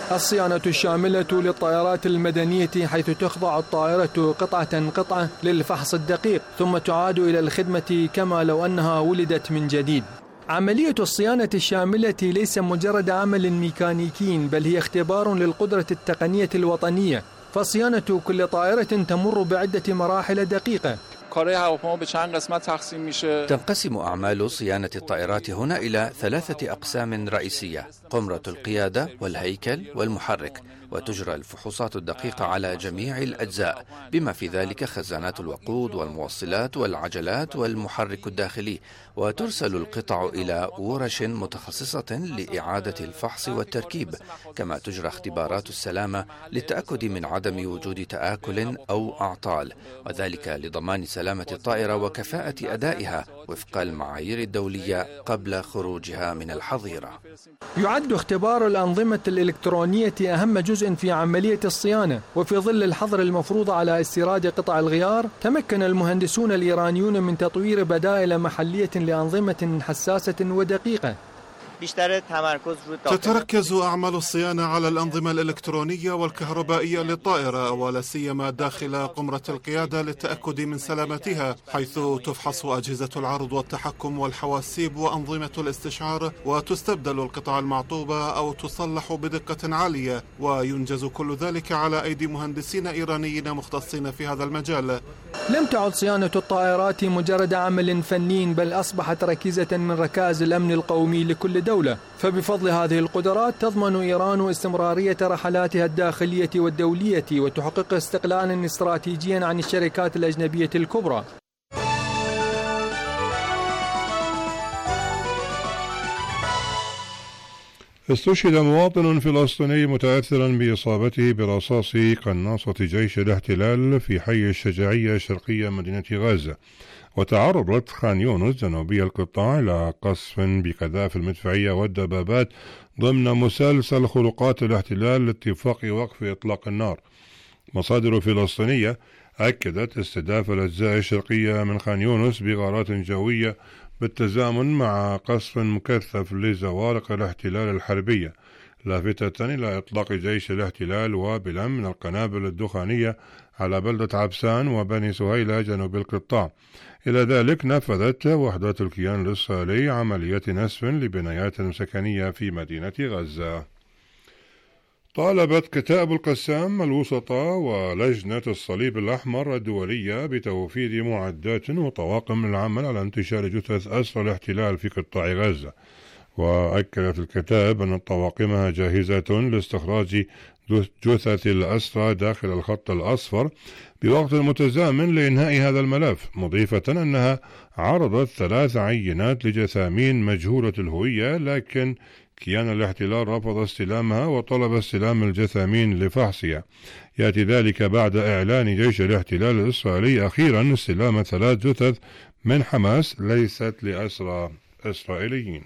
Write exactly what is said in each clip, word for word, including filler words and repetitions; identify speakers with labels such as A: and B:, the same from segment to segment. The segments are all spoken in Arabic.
A: الصيانة الشاملة للطائرات المدنية، حيث تخضع الطائرة قطعة قطعة للفحص الدقيق ثم تعاد إلى الخدمة كما لو أنها ولدت من جديد. عملية الصيانة الشاملة ليس مجرد عمل ميكانيكي، بل هي اختبار للقدرة التقنية الوطنية، فصيانة كل طائرة تمر بعدة مراحل دقيقة.
B: تنقسم أعمال صيانة الطائرات هنا إلى ثلاثة أقسام رئيسية: قمرة القيادة والهيكل والمحرك، وتجرى الفحوصات الدقيقة على جميع الأجزاء بما في ذلك خزانات الوقود والموصلات والعجلات والمحرك الداخلي، وترسل القطع إلى ورش متخصصة لإعادة الفحص والتركيب، كما تجرى اختبارات السلامة للتأكد من عدم وجود تآكل أو أعطال، وذلك لضمان سلامة الطائرة وكفاءة أدائها وفق المعايير الدولية قبل خروجها من الحظيرة.
A: يعد اختبار الأنظمة الإلكترونية أهم جزء في عملية الصيانة، وفي ظل الحظر المفروض على استيراد قطع الغيار، تمكن المهندسون الإيرانيون من تطوير بدائل محلية لأنظمة حساسة ودقيقة.
C: تتركز أعمال الصيانة على الأنظمة الإلكترونية والكهربائية للطائرة، ولا سيما داخل قمرة القيادة للتأكد من سلامتها، حيث تفحص أجهزة العرض والتحكم والحواسيب وأنظمة الاستشعار، وتستبدل القطع المعطوبة أو تصلح بدقة عالية، وينجز كل ذلك على أيدي مهندسين إيرانيين مختصين في هذا المجال.
A: لم تعد صيانة الطائرات مجرد عمل فني، بل أصبحت ركيزة من ركائز الأمن القومي لكل دولة، فبفضل هذه القدرات تضمن إيران استمرارية رحلاتها الداخلية والدولية، وتحقق استقلالا استراتيجيا عن الشركات الأجنبية الكبرى.
D: استشهد مواطن فلسطيني متأثرا بإصابته برصاص قناصة جيش الاحتلال في حي الشجاعية شرقية مدينة غزة. وتعرضت خان يونس جنوبي القطاع إلى قصف بقذائف المدفعية والدبابات ضمن مسلسل خروقات الاحتلال لاتفاق وقف إطلاق النار. مصادر فلسطينية أكدت استهداف الأجزاء الشرقية من خان يونس بغارات جوية بالتزامن مع قصف مكثف لزوارق الاحتلال الحربية، لافتة إلى إطلاق جيش الاحتلال وابلا من القنابل الدخانية على بلدة عبسان وبني سهيلة جنوب القطاع. إلى ذلك نفذت وحدات الكيان الإسرائيلي عملية نسف لبنايات سكنية في مدينة غزة. طالبت كتائب القسام الوسطى ولجنة الصليب الأحمر الدولية بتوفير معدات وطواقم للعمل على انتشار جثث أسرى الاحتلال في قطاع غزة. وأكدت الكتائب أن طواقمها جاهزة لاستخراج جثث الأسرى داخل الخط الأصفر بوقت متزامن لإنهاء هذا الملف، مضيفة أنها عرضت ثلاث عينات لجثامين مجهولة الهوية، لكن كيان الاحتلال رفض استلامها وطلب استلام الجثامين لفحصها. يأتي ذلك بعد إعلان جيش الاحتلال الإسرائيلي أخيرا استلام ثلاث جثث من حماس ليست لأسرى إسرائيليين.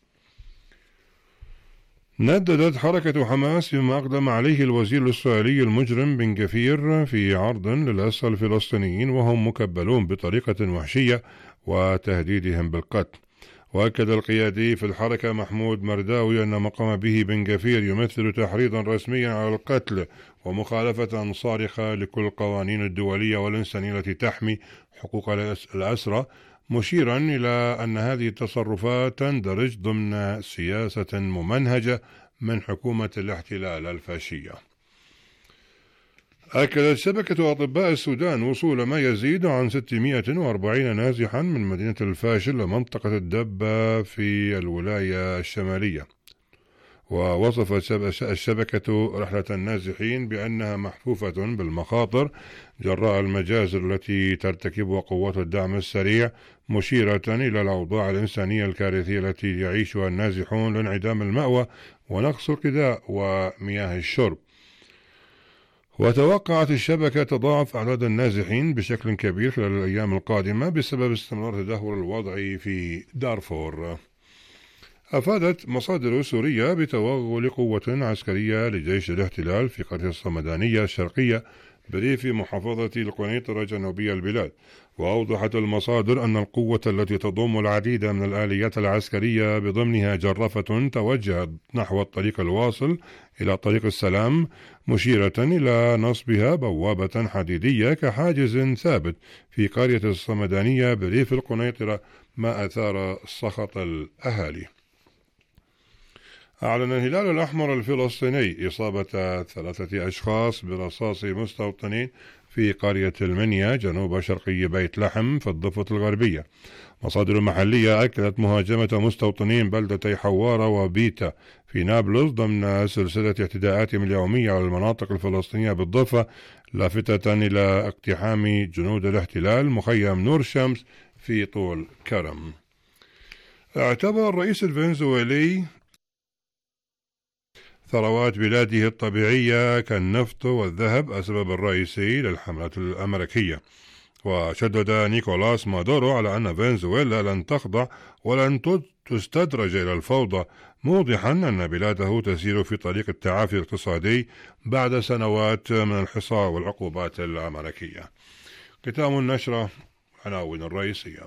D: نددت حركة حماس بما أقدم عليه الوزير الإسرائيلي المجرم بن غفير في عرض للأسرى الفلسطينيين وهم مكبلون بطريقة وحشية وتهديدهم بالقتل. وأكد القيادي في الحركة محمود مرداوي أن ما قام به بن غفير يمثل تحريضا رسميا على القتل ومخالفة صارخة لكل القوانين الدولية والإنسانية التي تحمي حقوق الأسرى، مشيرا إلى أن هذه التصرفات تندرج ضمن سياسة ممنهجة من حكومة الاحتلال الفاشية. أكدت شبكة أطباء السودان وصول ما يزيد عن ستمائة وأربعين نازحا من مدينة الفاشل لمنطقة الدبة في الولاية الشمالية. ووصفت الشبكة رحلة النازحين بأنها محفوفة بالمخاطر جراء المجازر التي ترتكبها قوات الدعم السريع، مشيرة إلى الأوضاع الإنسانية الكارثية التي يعيشها النازحون لانعدام المأوى ونقص الغذاء ومياه الشرب. وتوقعت الشبكة تضاعف أعداد النازحين بشكل كبير خلال الأيام القادمة بسبب استمرار تدهور الوضع في دارفور. أفادت مصادر سورية بتوغل قوة عسكرية لجيش الاحتلال في قرية الصمدانية الشرقية بريف محافظة القنيطرة جنوبي البلاد. وأوضحت المصادر أن القوة التي تضم العديد من الآليات العسكرية بضمنها جرافة توجهت نحو الطريق الواصل إلى طريق السلام، مشيرة إلى نصبها بوابة حديدية كحاجز ثابت في قرية الصمدانية بريف القنيطرة، ما أثار سخط الأهالي. أعلن الهلال الأحمر الفلسطيني إصابة ثلاثة أشخاص برصاص مستوطنين في قرية المنيا جنوب شرقي بيت لحم في الضفة الغربية. مصادر محلية أكدت مهاجمة مستوطنين بلدتي حوارة وبيتا في نابلس ضمن سلسلة اعتداءاتهم اليومية على المناطق الفلسطينية بالضفة، لافتة إلى اقتحام جنود الاحتلال مخيم نور الشمس في طول كرم. اعتبر الرئيس الفنزويلي ثروات بلاده الطبيعية كالنفط والذهب السبب الرئيسي للحملة الأمريكية. وشدد نيكولاس مادورو على أن فنزويلا لن تخضع ولن تستدرج إلى الفوضى، موضحا أن بلاده تسير في طريق التعافي الاقتصادي بعد سنوات من الحصار والعقوبات الأمريكية. ختام النشرة، عناوين الرئيسية.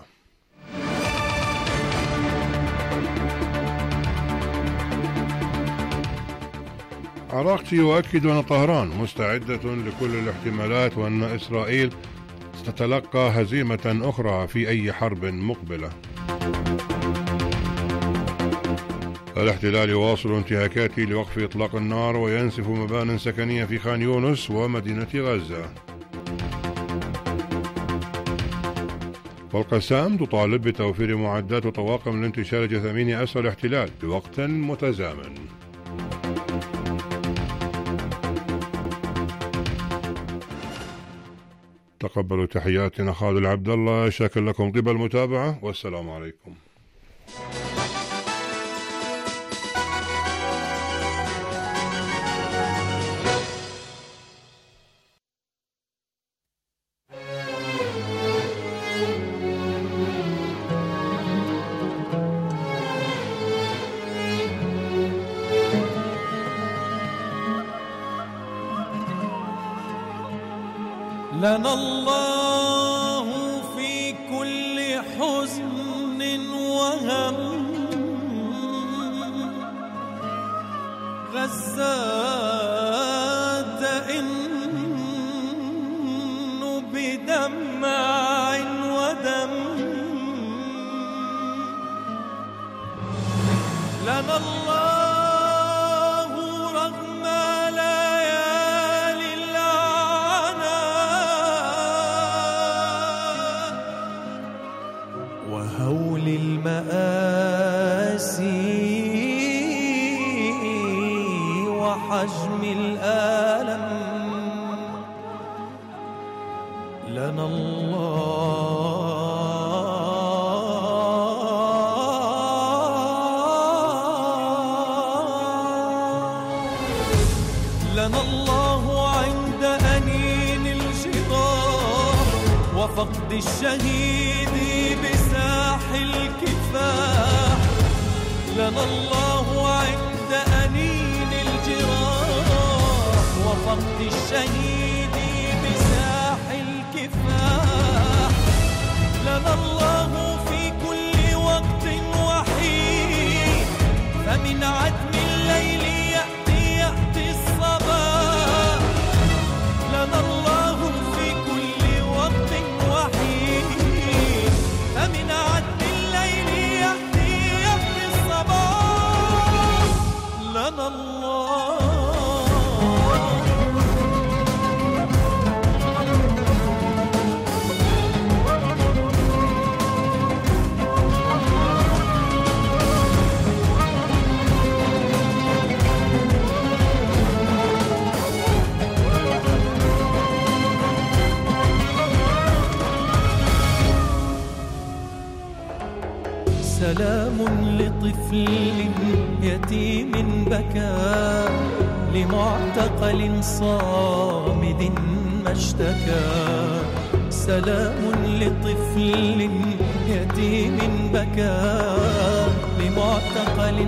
D: عراقي يؤكد أن طهران مستعدة لكل الاحتمالات وأن إسرائيل ستتلقى هزيمة أخرى في أي حرب مقبلة. الاحتلال يواصل انتهاكاته لوقف إطلاق النار وينسف مبانٍ سكنية في خان يونس ومدينة غزة. والقسام تطالب بتوفير معدات وطواقم لانتشار جثامين أسرى الاحتلال بوقت متزامن. تقبلوا تحياتنا خالد العبد الله، شاكر لكم طيب المتابعة والسلام عليكم.
E: لنا الله في كل حزن وهم، غزات إن بدمع ودم. لنا الله وحجم الألم. لنا الله لنا الله عند أنين الجراح وفقد الشهيد بساح الكفاح. لنا الله عند أنين الجراح وفقد الشهيد بساح الكفاح. لنا الله في كل وقت وحين، فمن عتم الليل يأتي يأتي الصباح. لنا الله في كل وقت وحين، فمن عتم الليل يأتي يأتي الصباح. لنا الله سلام لطفل يتيم بكى، لمعتقل صامد ما اشتكى. سلام لطفل يتيم بكى، لمعتقل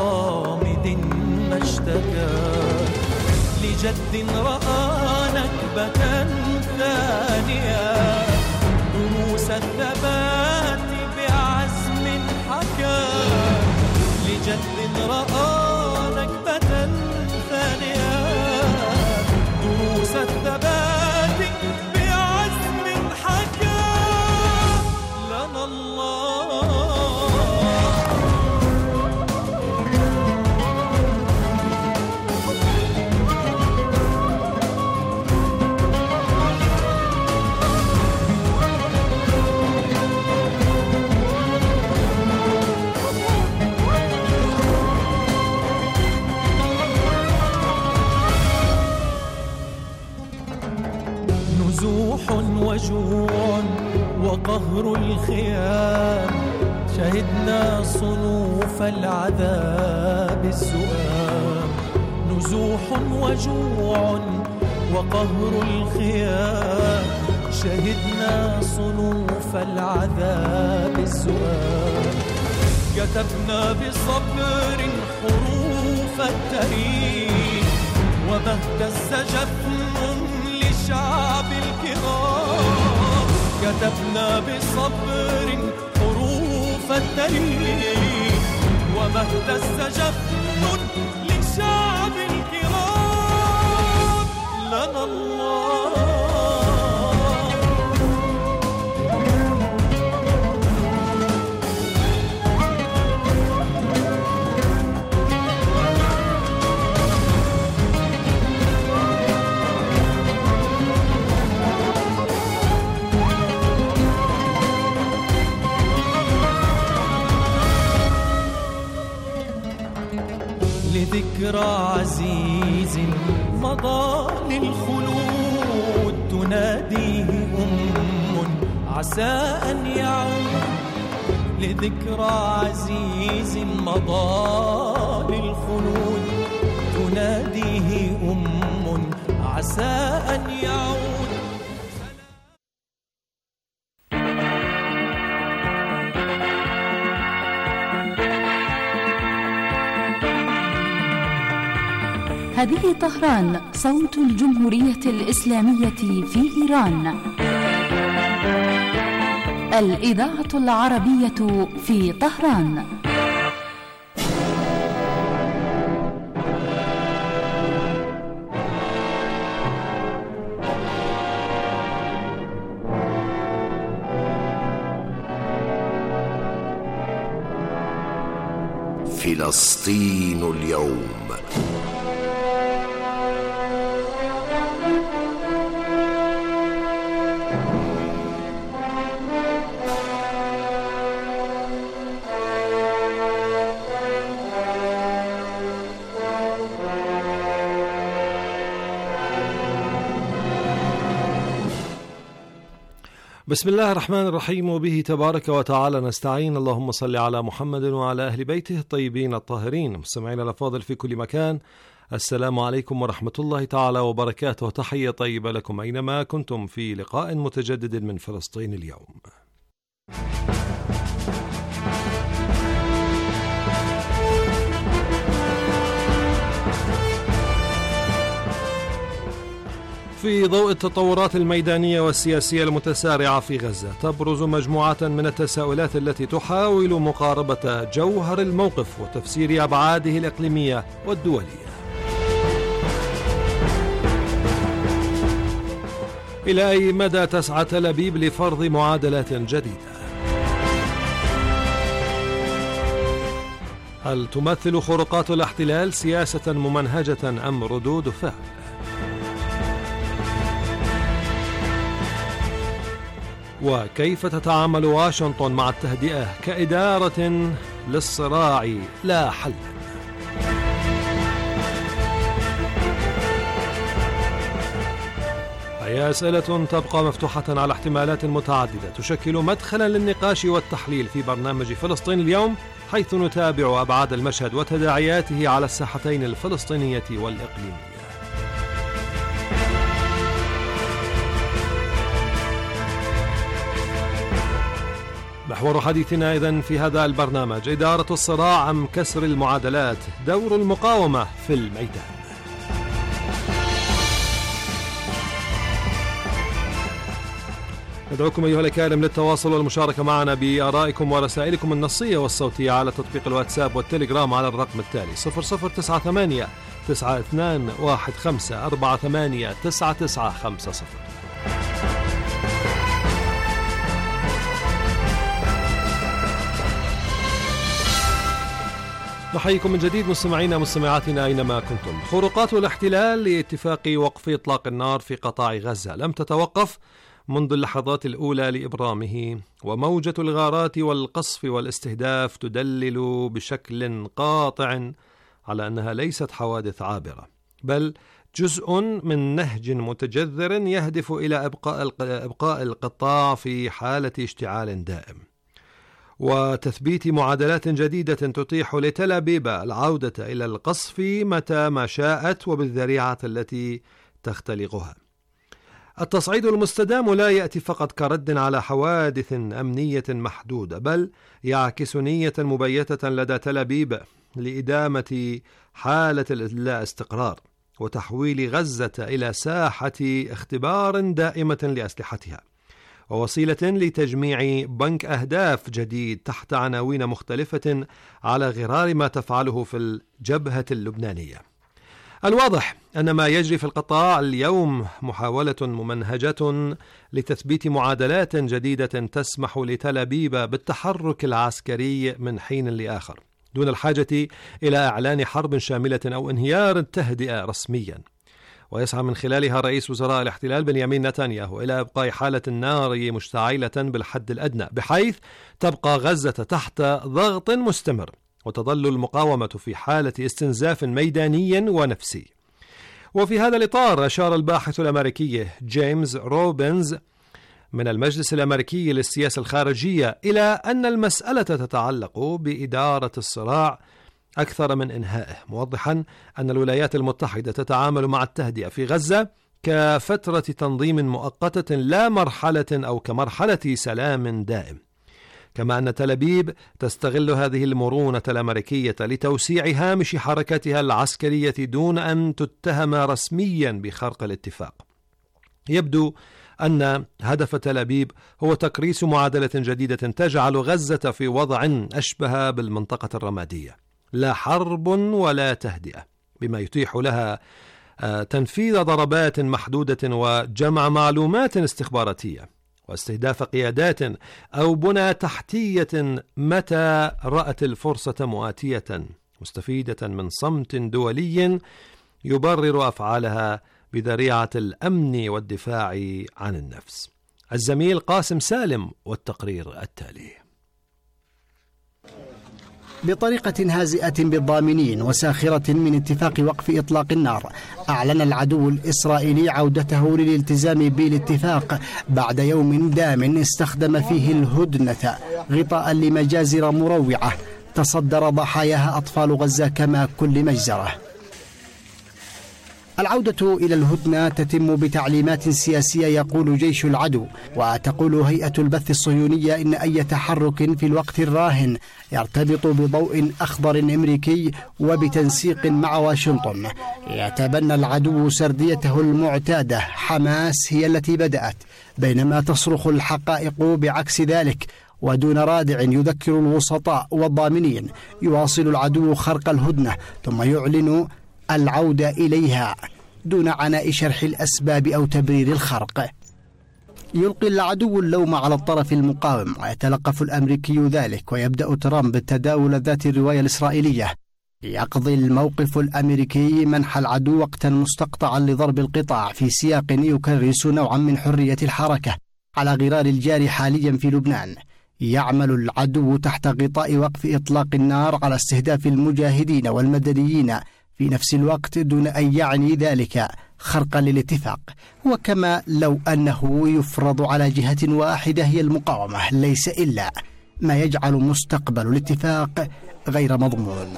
E: صامد ما اشتكى. لجد رأى نكبة نكبة ثانية، دروس الثبات بعزم حكى لجد رأى نكبة ثانية، دروس الثبات بعزم حكى لنا الله. نزوح وجوع وقهر الخيام، شهدنا صنوف العذاب الزؤام. نزوح وجوع وقهر الخيام، شهدنا صنوف العذاب الزؤام. كتبنا بصبر حروف التاريخ، وما اهتز جفن للشعب الكرام. كتبنا بصبر حروف التاريخ، وما اهتز جفن للشعب الكرام لنا الله. لذكرى عزيز مضى للخلود، تناديه أم عسى أن يعود. لذكرى عزيز مضى للخلود، تناديه أم عسى أن يعود.
F: هذه طهران، صوت الجمهورية الإسلامية في إيران. الإذاعة العربية في طهران.
G: فلسطين اليوم.
H: بسم الله الرحمن الرحيم، وبه تبارك وتعالى نستعين. اللهم صل على محمد وعلى أهل بيته الطيبين الطاهرين. مستمعينا الأفاضل في كل مكان، السلام عليكم ورحمة الله تعالى وبركاته. تحية طيبة لكم أينما كنتم في لقاء متجدد من فلسطين اليوم. في ضوء التطورات الميدانية والسياسية المتسارعة في غزة، تبرز مجموعة من التساؤلات التي تحاول مقاربة جوهر الموقف وتفسير أبعاده الإقليمية والدولية. إلى أي مدى تسعى تل أبيب لفرض معادلات جديدة؟ هل تمثل خروقات الاحتلال سياسة ممنهجة أم ردود فعل؟ وكيف تتعامل واشنطن مع التهدئة كإدارة للصراع لا حل؟ هي أسئلة تبقى مفتوحة على احتمالات متعددة تشكل مدخلا للنقاش والتحليل في برنامج فلسطين اليوم، حيث نتابع أبعاد المشهد وتداعياته على الساحتين الفلسطينية والإقليمية. محور حديثنا إذن في هذا البرنامج: إدارة الصراع أم كسر المعادلات؟ دور المقاومة في الميدان. ندعوكم أيها الأكارم للتواصل والمشاركة معنا بآرائكم ورسائلكم النصية والصوتية على تطبيق الواتساب والتليجرام على الرقم التالي صفر صفر تسعة ثمانية تسعة اثنان واحد خمسة أربعة ثمانية تسعة تسعة خمسة صفر. نحييكم من جديد مستمعينا مستمعاتنا أينما كنتم. خروقات الاحتلال لاتفاق وقف إطلاق النار في قطاع غزة لم تتوقف منذ اللحظات الأولى لإبرامه، وموجة الغارات والقصف والاستهداف تدلل بشكل قاطع على أنها ليست حوادث عابرة، بل جزء من نهج متجذر يهدف إلى إبقاء إبقاء القطاع في حالة اشتعال دائم، وتثبيت معادلات جديدة تتيح لتل أبيب العودة إلى القصف متى ما شاءت وبالذريعة التي تختلقها. التصعيد المستدام لا يأتي فقط كرد على حوادث أمنية محدودة، بل يعكس نية مبيتة لدى تل أبيب لإدامة حالة اللا استقرار وتحويل غزة إلى ساحة اختبار دائمة لأسلحتها، ووسيلة لتجميع بنك أهداف جديد تحت عناوين مختلفة على غرار ما تفعله في الجبهة اللبنانية. الواضح أن ما يجري في القطاع اليوم محاولة ممنهجة لتثبيت معادلات جديدة تسمح لتل أبيب بالتحرك العسكري من حين لآخر دون الحاجة إلى إعلان حرب شاملة أو انهيار التهدئة رسميا. ويسعى من خلالها رئيس وزراء الاحتلال بنيامين نتنياهو إلى إبقاء حالة النار مشتعلة بالحد الأدنى، بحيث تبقى غزة تحت ضغط مستمر وتظل المقاومة في حالة استنزاف ميداني ونفسي. وفي هذا الإطار أشار الباحث الأمريكي جيمس روبنز من المجلس الأمريكي للسياسة الخارجية إلى أن المسألة تتعلق بإدارة الصراع أكثر من إنهائه، موضحا أن الولايات المتحدة تتعامل مع التهدئة في غزة كفترة تنظيم مؤقتة لا مرحلة أو كمرحلة سلام دائم، كما أن تل أبيب تستغل هذه المرونة الأمريكية لتوسيع هامش حركتها العسكرية دون أن تتهم رسميا بخرق الاتفاق. يبدو أن هدف تل أبيب هو تكريس معادلة جديدة تجعل غزة في وضع أشبه بالمنطقة الرمادية، لا حرب ولا تهدئة، بما يتيح لها تنفيذ ضربات محدودة وجمع معلومات استخباراتية واستهداف قيادات أو بنى تحتية متى رأت الفرصة مؤاتية، مستفيدة من صمت دولي يبرر أفعالها بذريعة الأمن والدفاع عن النفس. الزميل قاسم سالم والتقرير التالي.
I: بطريقة هازئة بالضامنين وساخرة من اتفاق وقف إطلاق النار، أعلن العدو الإسرائيلي عودته للالتزام بالاتفاق بعد يوم دام استخدم فيه الهدنة غطاء لمجازر مروعة تصدر ضحاياها أطفال غزة كما كل مجزرة. العودة إلى الهدنة تتم بتعليمات سياسية يقول جيش العدو، وتقول هيئة البث الصهيونية إن أي تحرك في الوقت الراهن يرتبط بضوء أخضر أمريكي وبتنسيق مع واشنطن. يتبنى العدو سرديته المعتادة، حماس هي التي بدأت، بينما تصرخ الحقائق بعكس ذلك. ودون رادع يذكر الوسطاء والضامنين، يواصل العدو خرق الهدنة ثم يعلن العودة إليها دون عناء شرح الأسباب أو تبرير الخرق. يلقي العدو اللوم على الطرف المقاوم ويتلقف الأمريكي ذلك، ويبدأ ترامب تداول ذات الرواية الإسرائيلية. يقضي الموقف الأمريكي منح العدو وقتا مستقطعا لضرب القطاع في سياق يكرس نوعا من حرية الحركة على غرار الجاري حاليا في لبنان. يعمل العدو تحت غطاء وقف إطلاق النار على استهداف المجاهدين والمدنيين في نفس الوقت دون أن يعني ذلك خرقا للاتفاق، وكما لو أنه يفرض على جهة واحدة هي المقاومة، ليس إلا ما يجعل مستقبل الاتفاق غير مضمون.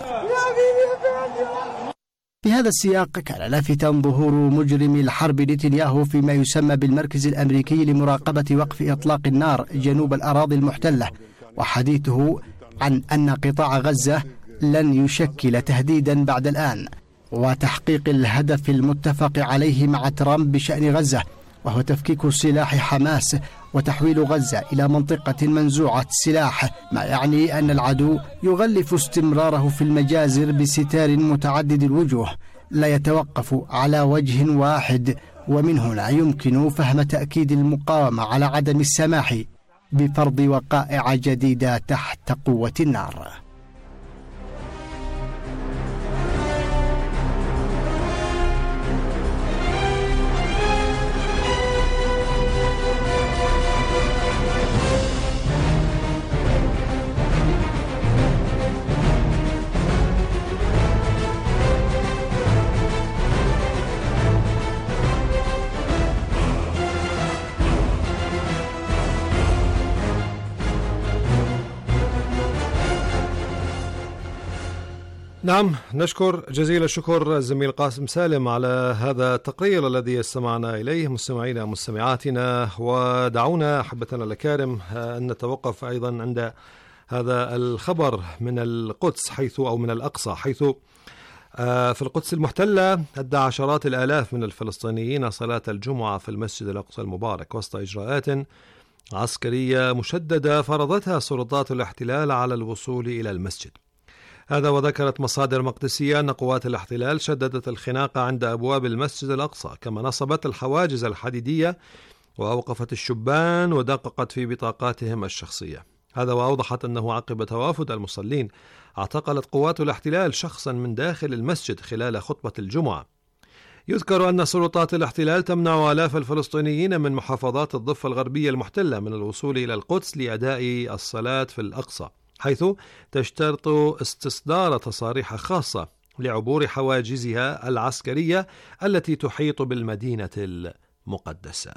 I: في هذا السياق كان لافتا ظهور مجرم الحرب نتنياهو فيما يسمى بالمركز الأمريكي لمراقبة وقف إطلاق النار جنوب الأراضي المحتلة، وحديثه عن أن قطاع غزة لن يشكل تهديدا بعد الآن، وتحقيق الهدف المتفق عليه مع ترامب بشأن غزة وهو تفكيك سلاح حماس وتحويل غزة إلى منطقة منزوعة السلاح، ما يعني أن العدو يغلف استمراره في المجازر بستار متعدد الوجوه لا يتوقف على وجه واحد. ومن هنا يمكن فهم تأكيد المقاومة على عدم السماح بفرض وقائع جديدة تحت قوة النار.
H: نعم، نشكر جزيل الشكر الزميل قاسم سالم على هذا التقرير الذي استمعنا إليه. مستمعينا ومستمعاتنا، ودعونا أحبتنا الأكارم أن نتوقف أيضا عند هذا الخبر من القدس حيث أو من الأقصى، حيث في القدس المحتلة أدى عشرات الآلاف من الفلسطينيين صلاة الجمعة في المسجد الأقصى المبارك وسط إجراءات عسكرية مشددة فرضتها سلطات الاحتلال على الوصول إلى المسجد. هذا وذكرت مصادر مقدسية أن قوات الاحتلال شددت الخناقة عند أبواب المسجد الأقصى، كما نصبت الحواجز الحديدية وأوقفت الشبان ودققت في بطاقاتهم الشخصية. هذا وأوضحت أنه عقب توافد المصلين اعتقلت قوات الاحتلال شخصا من داخل المسجد خلال خطبة الجمعة. يذكر أن سلطات الاحتلال تمنع آلاف الفلسطينيين من محافظات الضفة الغربية المحتلة من الوصول إلى القدس لأداء الصلاة في الأقصى، حيث تشترط استصدار تصاريح خاصة لعبور حواجزها العسكرية التي تحيط بالمدينة المقدسة.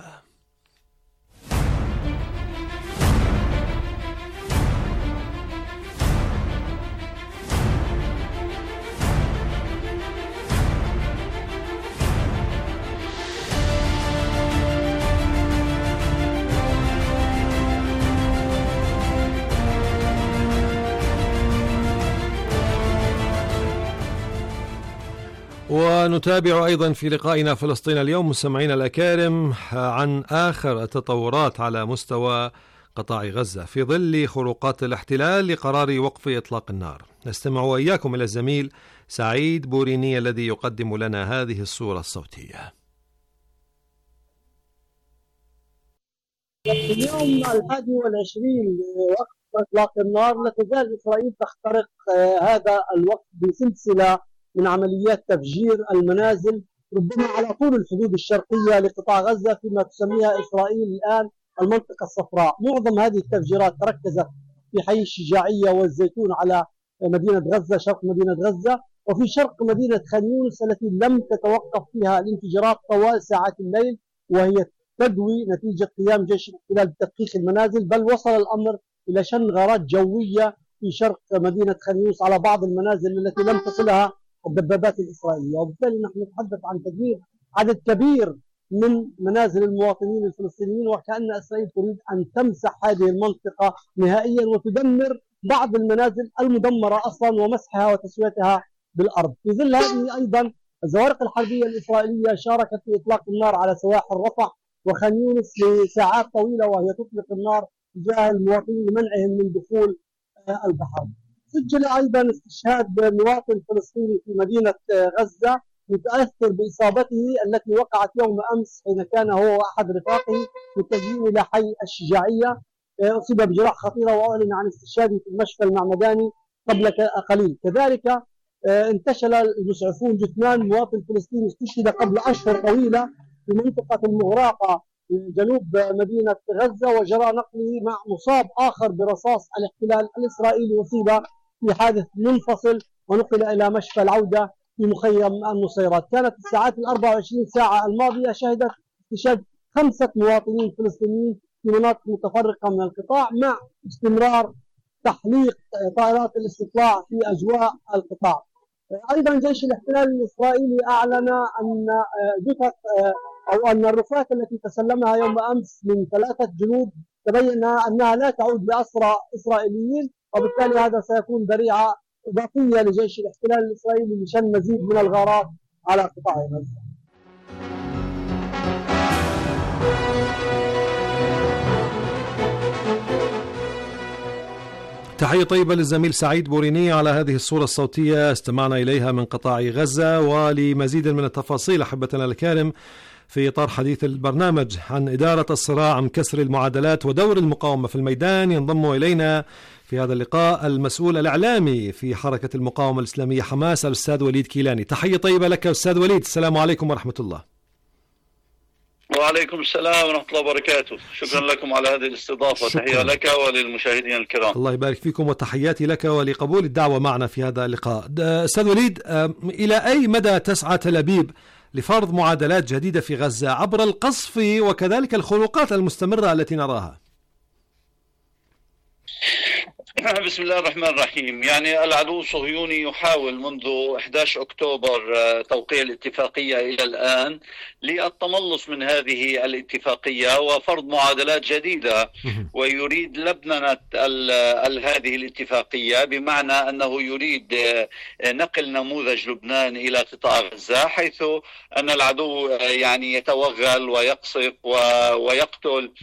H: ونتابع أيضا في لقائنا فلسطين اليوم مستمعينا الأكارم عن آخر التطورات على مستوى قطاع غزة في ظل خروقات الاحتلال لقرار وقف إطلاق النار. نستمع وإياكم إلى الزميل سعيد بوريني الذي يقدم لنا هذه الصورة الصوتية.
J: في اليوم الحادي والعشرين وقت إطلاق النار، لا تزال إسرائيل تخترق هذا الوقت بسلسلة من عمليات تفجير المنازل ربما على طول الحدود الشرقية لقطاع غزة فيما تسميها إسرائيل الآن المنطقة الصفراء. معظم هذه التفجيرات تركزت في حي الشجاعية والزيتون على مدينة غزة، شرق مدينة غزة، وفي شرق مدينة خان يونس التي لم تتوقف فيها الانفجارات طوال ساعات الليل، وهي تدوي نتيجة قيام جيش الاحتلال بتدقيق المنازل، بل وصل الأمر إلى شن غارات جوية في شرق مدينة خان يونس على بعض المنازل التي لم تصلها الدبابات الإسرائيلية. وبالتالي نحن نتحدث عن تدمير عدد كبير من منازل المواطنين الفلسطينيين، وكأن إسرائيل تريد أن تمسح هذه المنطقة نهائيا وتدمر بعض المنازل المدمرة أصلا ومسحها وتسويتها بالأرض. في ظل هذه أيضا الزوارق الحربية الإسرائيلية شاركت في إطلاق النار على سواحل رفح وخان يونس لساعات طويلة، وهي تطلق النار تجاه المواطنين لمنعهم من دخول البحر. سجل أيضا استشهاد مواطن فلسطيني في مدينة غزة متأثر بإصابته التي وقعت يوم أمس حين كان هو وأحد رفاقه متجهين إلى حي الشجاعية. أصيب بجراح خطيرة وأعلن عن استشهاده في المشفى المعمداني قبل قليل. كذلك انتشل المسعفون جثمان مواطن فلسطيني استشهد قبل أشهر طويلة في منطقة المغراقة جنوب مدينة غزة، وجرى نقله مع مصاب آخر برصاص الاحتلال الإسرائيلي أصيب في حادث منفصل ونقل إلى مشفى العودة في مخيم النصيرات. كانت الساعات الأربع وعشرين ساعة الماضية شهدت استشهاد خمسة مواطنين فلسطينيين في مناطق متفرقة من القطاع، مع استمرار تحليق طائرات الاستطلاع في أجواء القطاع. أيضا جيش الاحتلال الإسرائيلي أعلن أن جثث أو أن الرفات التي تسلمها يوم أمس من ثلاثة جنود تبين أنها لا تعود بأسرى إسرائيليين، وبالتالي هذا سيكون ذريعة إضافية لجيش الاحتلال الإسرائيلي لشن مزيد من الغارات على قطاع غزة.
H: تحية طيبة للزميل سعيد بوريني على هذه الصورة الصوتية استمعنا إليها من قطاع غزة. ولمزيد من التفاصيل أحبتنا الكرام في إطار حديث البرنامج عن إدارة الصراع عن كسر المعادلات ودور المقاومة في الميدان، ينضم إلينا في هذا اللقاء المسؤول الإعلامي في حركة المقاومة الإسلامية حماس الأستاذ وليد كيلاني. تحية طيبة لك أستاذ وليد، السلام عليكم ورحمة الله.
K: وعليكم السلام ورحمة الله وبركاته. شكرا لكم على هذه الاستضافة. شكرا. تحية لك وللمشاهدين الكرام.
H: الله يبارك فيكم وتحياتي لك ولقبول الدعوة معنا في هذا اللقاء. أستاذ وليد، إلى أي مدى تسعى تل أبيب لفرض معادلات جديدة في غزة عبر القصف وكذلك الخروقات المستمرة التي نراها؟
K: بسم الله الرحمن الرحيم. يعني العدو الصهيوني يحاول منذ أحد عشر أكتوبر توقيع الاتفاقية إلى الآن للتملص من هذه الاتفاقية وفرض معادلات جديدة، ويريد لبننة هذه الاتفاقية، بمعنى أنه يريد نقل نموذج لبنان إلى قطاع غزة، حيث أن العدو يعني يتوغل ويقصف ويقتل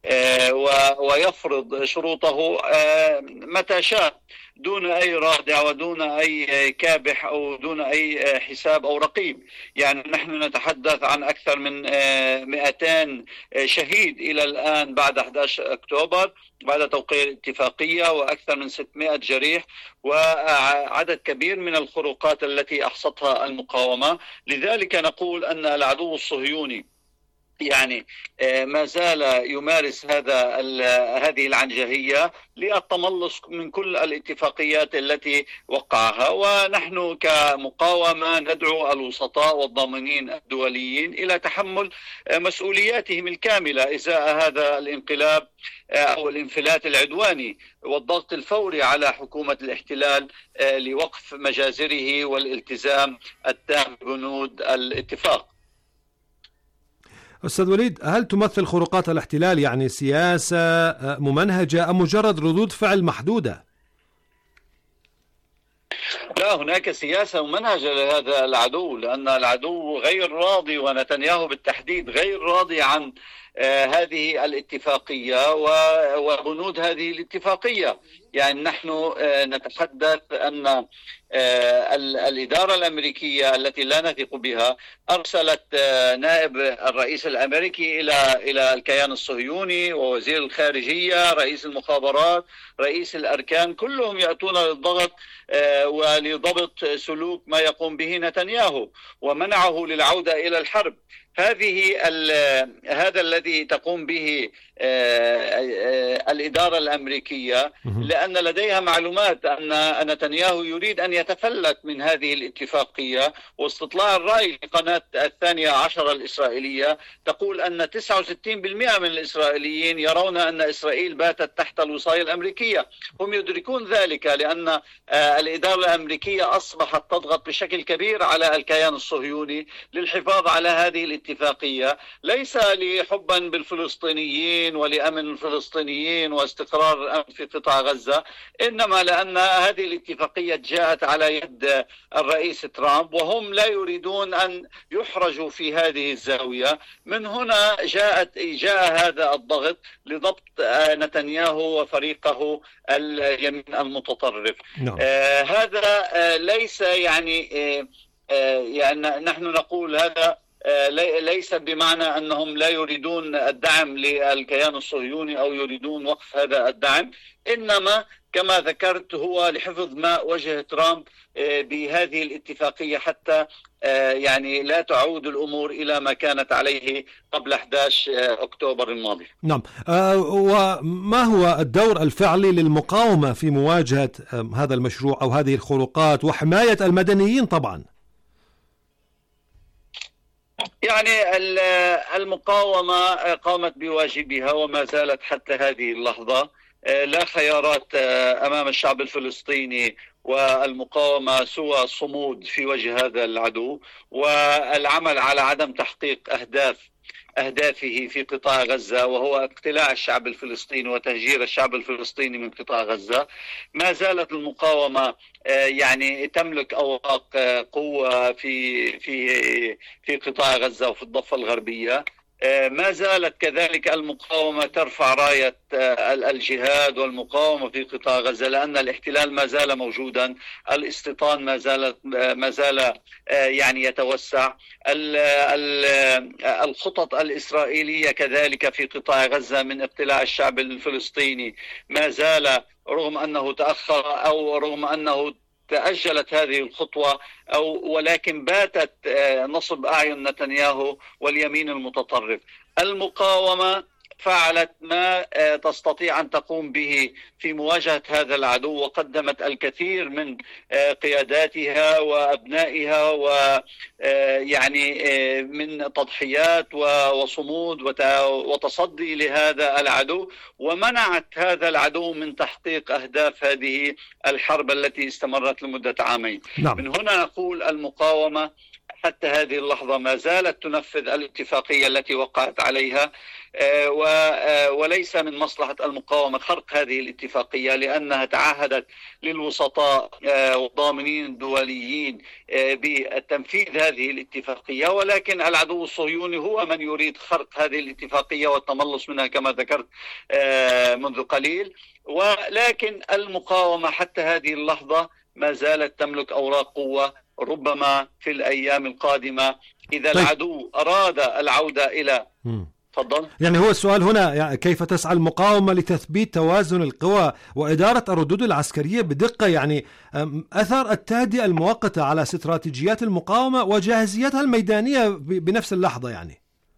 K: ويفرض شروطه متى شاء دون أي رادع ودون أي كابح أو دون أي حساب أو رقيب. يعني نحن نتحدث عن أكثر من مئتين شهيد إلى الآن بعد أحد عشر أكتوبر بعد توقيع الاتفاقية، وأكثر من ستمائة جريح، وعدد كبير من الخروقات التي أحصتها المقاومة. لذلك نقول أن العدو الصهيوني يعني ما زال يمارس هذا هذه العنجهية للتملص من كل الاتفاقيات التي وقعها، ونحن كمقاومة ندعو الوسطاء والضامنين الدوليين إلى تحمل مسؤولياتهم الكاملة إزاء هذا الانقلاب أو الانفلات العدواني، والضغط الفوري على حكومة الاحتلال لوقف مجازره والالتزام التام ببنود الاتفاق.
H: أستاذ وليد، هل تمثل خروقات الاحتلال يعني سياسة ممنهجة أم مجرد ردود فعل محدودة؟
K: لا، هناك سياسة ممنهجة لهذا العدو، لأن العدو غير راضي، ونتنياهو بالتحديد غير راضي عن آه هذه الاتفاقية وبنود هذه الاتفاقية. يعني نحن آه نتحدث أن آه الإدارة الأمريكية التي لا نثق بها أرسلت آه نائب الرئيس الأمريكي إلى إلى الكيان الصهيوني، ووزير الخارجية، رئيس المخابرات، رئيس الأركان، كلهم يأتون للضغط آه ولضبط سلوك ما يقوم به نتنياهو ومنعه للعودة إلى الحرب. هذه هذا الذي تقوم به الإدارة الأمريكية، لأن لديها معلومات أن نتنياهو يريد أن يتفلت من هذه الاتفاقية. واستطلاع الرأي لقناة الثانية عشر الإسرائيلية تقول أن تسعة وستين بالمئة من الإسرائيليين يرون أن إسرائيل باتت تحت الوصاية الأمريكية. هم يدركون ذلك لأن الإدارة الأمريكية أصبحت تضغط بشكل كبير على الكيان الصهيوني للحفاظ على هذه الاتفاقية، ليس لحبا بالفلسطينيين ولأمن الفلسطينيين واستقرار الأمن في قطاع غزة، إنما لأن هذه الاتفاقية جاءت على يد الرئيس ترامب، وهم لا يريدون أن يحرجوا في هذه الزاوية. من هنا جاءت جاء هذا الضغط لضبط نتنياهو وفريقه اليمين المتطرف. no. آه هذا آه ليس يعني آه آه يعني نحن نقول هذا ليس بمعنى أنهم لا يريدون الدعم للكيان الصهيوني أو يريدون وقف هذا الدعم، إنما كما ذكرت هو لحفظ ماء وجه ترامب بهذه الاتفاقية حتى يعني لا تعود الأمور إلى ما كانت عليه قبل أحد عشر أكتوبر الماضي.
H: نعم. أه وما هو الدور الفعلي للمقاومة في مواجهة هذا المشروع أو هذه الخروقات وحماية المدنيين طبعا؟
K: يعني المقاومة قامت بواجبها وما زالت حتى هذه اللحظة. لا خيارات أمام الشعب الفلسطيني والمقاومة سوى الصمود في وجه هذا العدو والعمل على عدم تحقيق أهداف أهدافه في قطاع غزة، وهو اقتلاع الشعب الفلسطيني وتهجير الشعب الفلسطيني من قطاع غزة. ما زالت المقاومة يعني تملك أوراق قوة في في في قطاع غزة وفي الضفة الغربية. ما زالت كذلك المقاومة ترفع راية الجهاد والمقاومة في قطاع غزة، لأن الاحتلال ما زال موجودا، الاستيطان ما زال ما زال يعني يتوسع، الخطط الإسرائيلية كذلك في قطاع غزة من اقتلاع الشعب الفلسطيني ما زال، رغم أنه تأخر أو رغم أنه تأجلت هذه الخطوة أو ولكن باتت نصب أعين نتنياهو واليمين المتطرف. المقاومة فعلت ما تستطيع أن تقوم به في مواجهة هذا العدو، وقدمت الكثير من قياداتها وأبنائها ويعني من تضحيات وصمود وتصدي لهذا العدو، ومنعت هذا العدو من تحقيق أهداف هذه الحرب التي استمرت لمدة عامين. نعم. من هنا نقول المقاومة حتى هذه اللحظة ما زالت تنفذ الاتفاقية التي وقعت عليها، وليس من مصلحة المقاومة خرق هذه الاتفاقية، لأنها تعهدت للوسطاء والضامنين الدوليين بتنفيذ هذه الاتفاقية، ولكن العدو الصهيوني هو من يريد خرق هذه الاتفاقية والتملص منها كما ذكرت منذ قليل. ولكن المقاومة حتى هذه اللحظة ما زالت تملك أوراق قوة، ربما في الأيام القادمة إذا طيب. العدو أراد العودة إلى تفضل.
H: يعني هو السؤال هنا يعني كيف تسعى المقاومة لتثبيت توازن القوى وإدارة الردود العسكرية بدقة، يعني أثر التهدئة المؤقتة على استراتيجيات المقاومة وجاهزيتها الميدانية بنفس اللحظة. يعني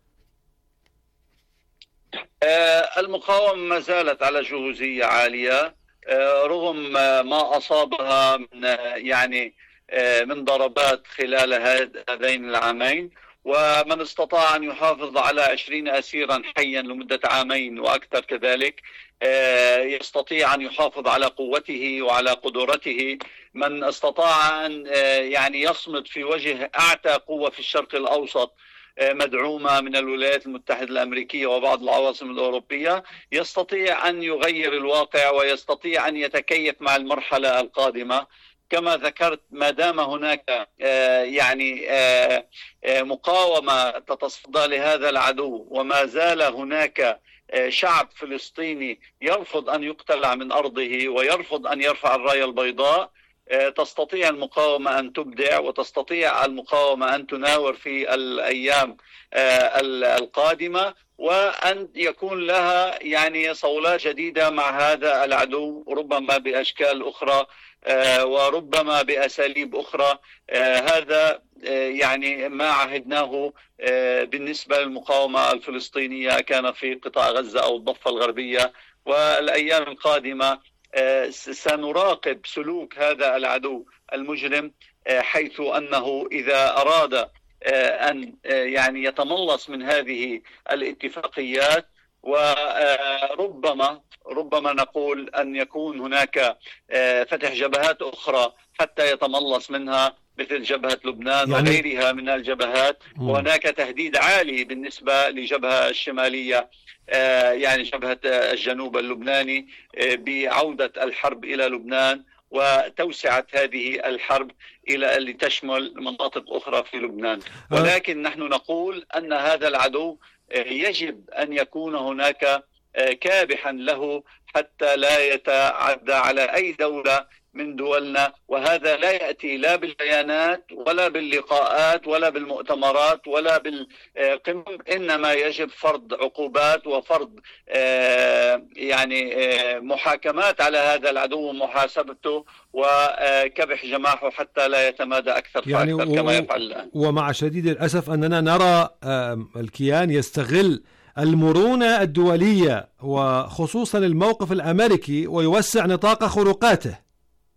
K: المقاومة ما زالت على جهوزية عالية رغم ما أصابها من يعني من ضربات خلال هذين العامين، ومن استطاع أن يحافظ على عشرين أسيرا حيا لمدة عامين وأكثر كذلك يستطيع أن يحافظ على قوته وعلى قدرته. من استطاع أن يعني يصمد في وجه أعتى قوة في الشرق الأوسط مدعومة من الولايات المتحدة الأمريكية وبعض العواصم الأوروبية يستطيع أن يغير الواقع ويستطيع أن يتكيف مع المرحلة القادمة. كما ذكرت ما دام هناك يعني مقاومة تتصدى لهذا العدو وما زال هناك شعب فلسطيني يرفض أن يقتلع من أرضه ويرفض أن يرفع الراية البيضاء، تستطيع المقاومة أن تبدع وتستطيع المقاومة أن تناور في الأيام القادمة وأن يكون لها يعني صولات جديدة مع هذا العدو، ربما بأشكال أخرى وربما بأساليب أخرى. هذا يعني ما عهدناه بالنسبة للمقاومة الفلسطينية كان في قطاع غزة أو الضفة الغربية، والأيام القادمة سنراقب سلوك هذا العدو المجرم، حيث أنه إذا أراد أن يعني يتملص من هذه الاتفاقيات وربما ربما نقول أن يكون هناك فتح جبهات أخرى حتى يتملص منها مثل جبهة لبنان يعني وغيرها من الجبهات. وهناك تهديد عالي بالنسبة لجبهة الشمالية يعني جبهة الجنوب اللبناني بعودة الحرب إلى لبنان وتوسعة هذه الحرب إلى لتشمل مناطق أخرى في لبنان. ولكن نحن نقول أن هذا العدو يجب أن يكون هناك كابحا له حتى لا يتعدى على أي دولة من دولنا، وهذا لا يأتي لا بالبيانات ولا باللقاءات ولا بالمؤتمرات ولا بالقمم، إنما يجب فرض عقوبات وفرض يعني محاكمات على هذا العدو ومحاسبته وكبح جماحه حتى لا يتمادى أكثر
H: يعني
K: فأكثر
H: و...
K: كما يفعل الآن.
H: ومع شديد الأسف أننا نرى الكيان يستغل المرونة الدولية وخصوصا الموقف الأمريكي ويوسع نطاق خروقاته.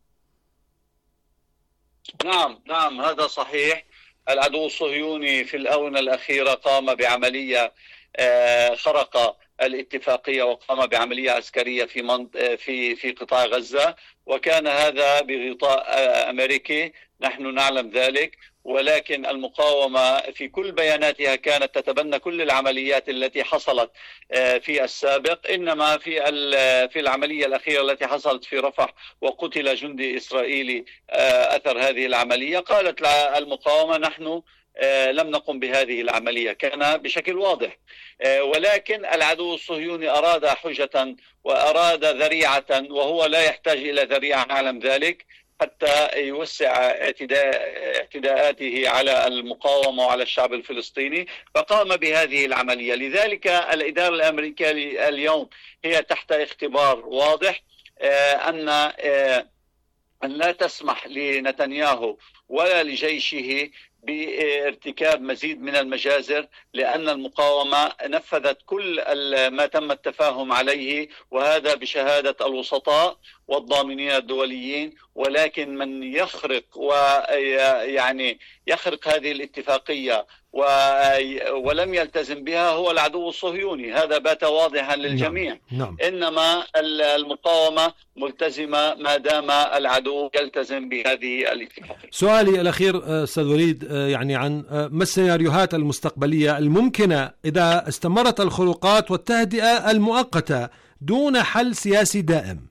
K: نعم نعم هذا صحيح. العدو الصهيوني في الآونة الأخيرة قام بعملية خرق الاتفاقية وقام بعملية عسكرية في منط... في في قطاع غزة، وكان هذا بغطاء أمريكي، نحن نعلم ذلك. ولكن المقاومة في كل بياناتها كانت تتبنى كل العمليات التي حصلت في السابق، إنما في في العملية الأخيرة التي حصلت في رفح وقتل جندي إسرائيلي أثر هذه العملية، قالت المقاومة نحن لم نقم بهذه العملية، كان بشكل واضح. ولكن العدو الصهيوني أراد حجة وأراد ذريعة، وهو لا يحتاج إلى ذريعة، نعلم ذلك، حتى يوسع اعتداء اعتداءاته على المقاومة وعلى الشعب الفلسطيني، فقام بهذه العملية. لذلك الإدارة الأمريكية اليوم هي تحت اختبار واضح، أن أن لا تسمح لنتنياهو ولا لجيشه بارتكاب مزيد من المجازر، لأن المقاومة نفذت كل ما تم التفاهم عليه، وهذا بشهادة الوسطاء والضامنين الدوليين. ولكن من يخرق ويعني يخرق هذه الاتفاقية ولم يلتزم بها هو العدو الصهيوني، هذا بات واضحا للجميع.
H: نعم. نعم.
K: إنما المقاومة ملتزمة ما دام العدو يلتزم بهذه الاتفاقية.
H: سؤالي الأخير أستاذ وليد، يعني عن ما السيناريوهات المستقبلية الممكنة إذا استمرت الخروقات والتهدئة المؤقتة دون حل سياسي دائم؟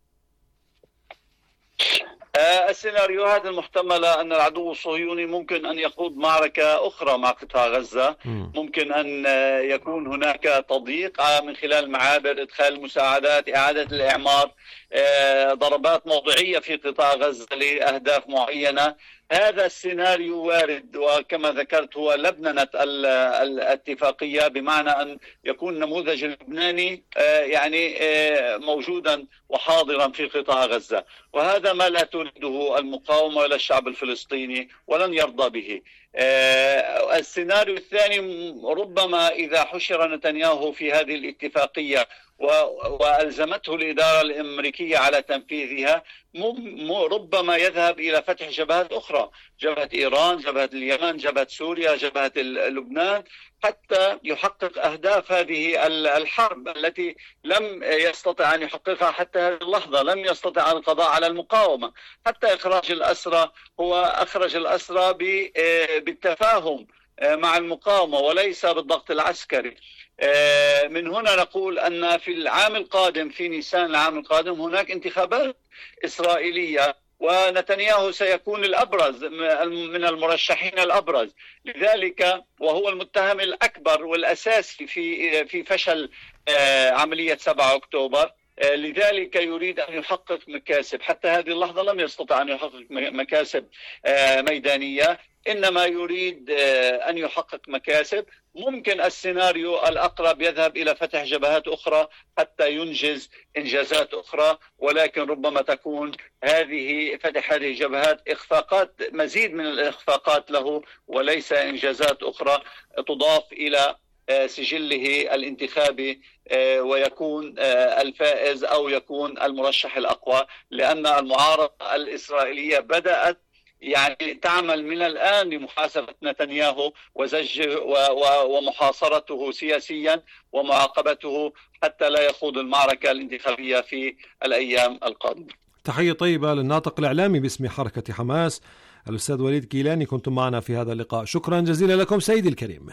K: السيناريوهات المحتملة أن العدو الصهيوني ممكن أن يخوض معركة أخرى مع قطاع غزة، ممكن أن يكون هناك تضييق من خلال المعابر، إدخال المساعدات، إعادة الإعمار، ضربات موضعية في قطاع غزة لأهداف معينة. هذا السيناريو وارد، وكما ذكرت هو لبننة الاتفاقية، بمعنى أن يكون النموذج اللبناني يعني موجودا وحاضرا في قطاع غزة، وهذا ما لا تريده المقاومة ولا الشعب الفلسطيني ولن يرضى به. السيناريو الثاني ربما إذا حشر نتنياهو في هذه الاتفاقية وألزمته الإدارة الأمريكية على تنفيذها، ربما يذهب إلى فتح جبهات أخرى، جبهة إيران، جبهة اليمن، جبهة سوريا، جبهة لبنان، حتى يحقق أهداف هذه الحرب التي لم يستطع أن يحققها حتى هذه اللحظة. لم يستطع القضاء على المقاومة، حتى إخراج الأسرى، هو أخرج الأسرى بالتفاهم مع المقاومة وليس بالضغط العسكري. من هنا نقول أن في العام القادم، في نيسان العام القادم، هناك انتخابات إسرائيلية، ونتنياهو سيكون الأبرز من المرشحين الأبرز، لذلك وهو المتهم الأكبر والأساسي في في فشل عملية سبعة أكتوبر. لذلك يريد أن يحقق مكاسب، حتى هذه اللحظة لم يستطع أن يحقق مكاسب ميدانية، إنما يريد أن يحقق مكاسب. ممكن السيناريو الأقرب يذهب إلى فتح جبهات أخرى حتى ينجز إنجازات أخرى، ولكن ربما تكون هذه فتح هذه الجبهات إخفاقات، مزيد من الإخفاقات له، وليس إنجازات أخرى تضاف إلى سجله الانتخابي ويكون الفائز أو يكون المرشح الأقوى. لأن المعارضة الإسرائيلية بدأت يعني تعمل من الآن لمحاسبة نتنياهو وزجه ومحاصرته سياسيا ومعاقبته حتى لا يخوض المعركة الانتخابية في الأيام القادمة.
H: تحية طيبة للناطق الإعلامي باسم حركة حماس الأستاذ وليد كيلاني، كنتم معنا في هذا اللقاء. شكرا جزيلا لكم سيدي الكريم،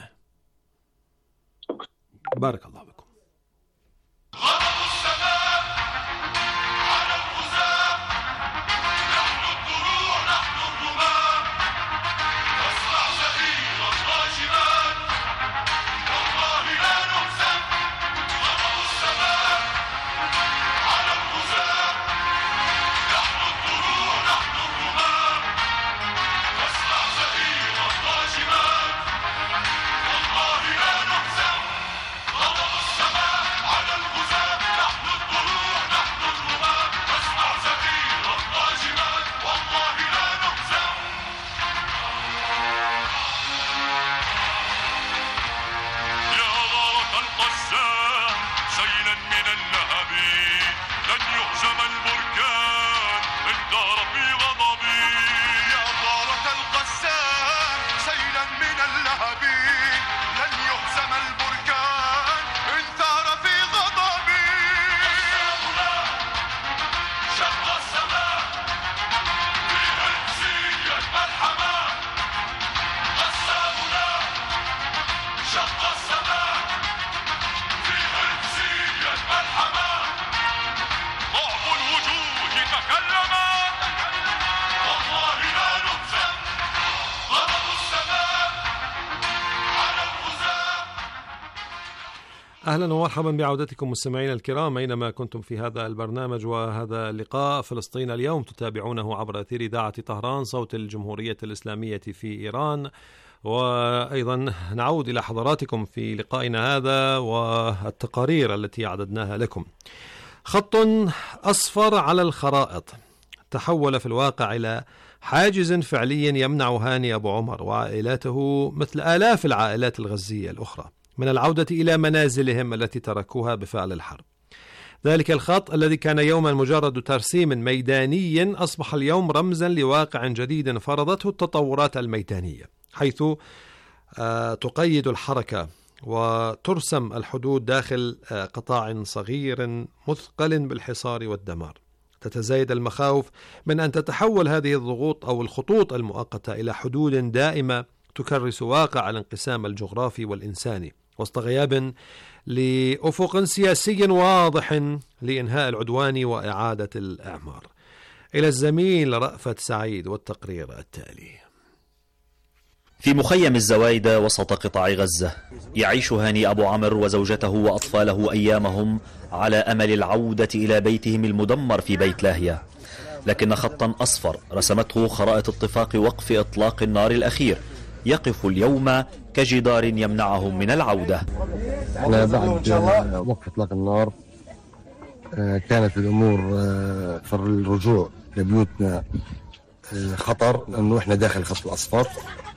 H: بارك الله بكم.
L: والله لا نهزم، غضب
H: أهلا ومرحبا بعودتكم مستمعينا الكرام أينما كنتم في هذا البرنامج وهذا اللقاء. فلسطين اليوم تتابعونه عبر أثير إذاعة طهران صوت الجمهورية الإسلامية في إيران، وأيضا نعود إلى حضراتكم في لقائنا هذا والتقارير التي أعددناها لكم. خط أصفر على الخرائط تحول في الواقع إلى حاجز فعلي يمنع هاني أبو عمر وعائلاته مثل آلاف العائلات الغزية الأخرى من العودة إلى منازلهم التي تركوها بفعل الحرب. ذلك الخط الذي كان يوما مجرد ترسيم ميداني أصبح اليوم رمزا لواقع جديد فرضته التطورات الميدانية، حيث تقيد الحركة وترسم الحدود داخل قطاع صغير مثقل بالحصار والدمار. تتزايد المخاوف من أن تتحول هذه الضغوط أو الخطوط المؤقتة إلى حدود دائمة تكرس واقع الانقسام الجغرافي والإنساني وسط غياب لأفق سياسي واضح لإنهاء العدوان وإعادة الإعمار. إلى الزميل رأفت سعيد والتقرير التالي.
L: في مخيم الزوايدة وسط قطاع غزة يعيش هاني أبو عمر وزوجته وأطفاله أيامهم على أمل العودة إلى بيتهم المدمر في بيت لاهيا، لكن خطا أصفر رسمته خرائط اتفاق وقف إطلاق النار الأخير يقف اليوم كجدار يمنعهم من العودة.
M: احنا بعد وقف إطلاق النار كانت الأمور في الرجوع لبيوتنا خطر، لأنه احنا داخل الخط الأصفر.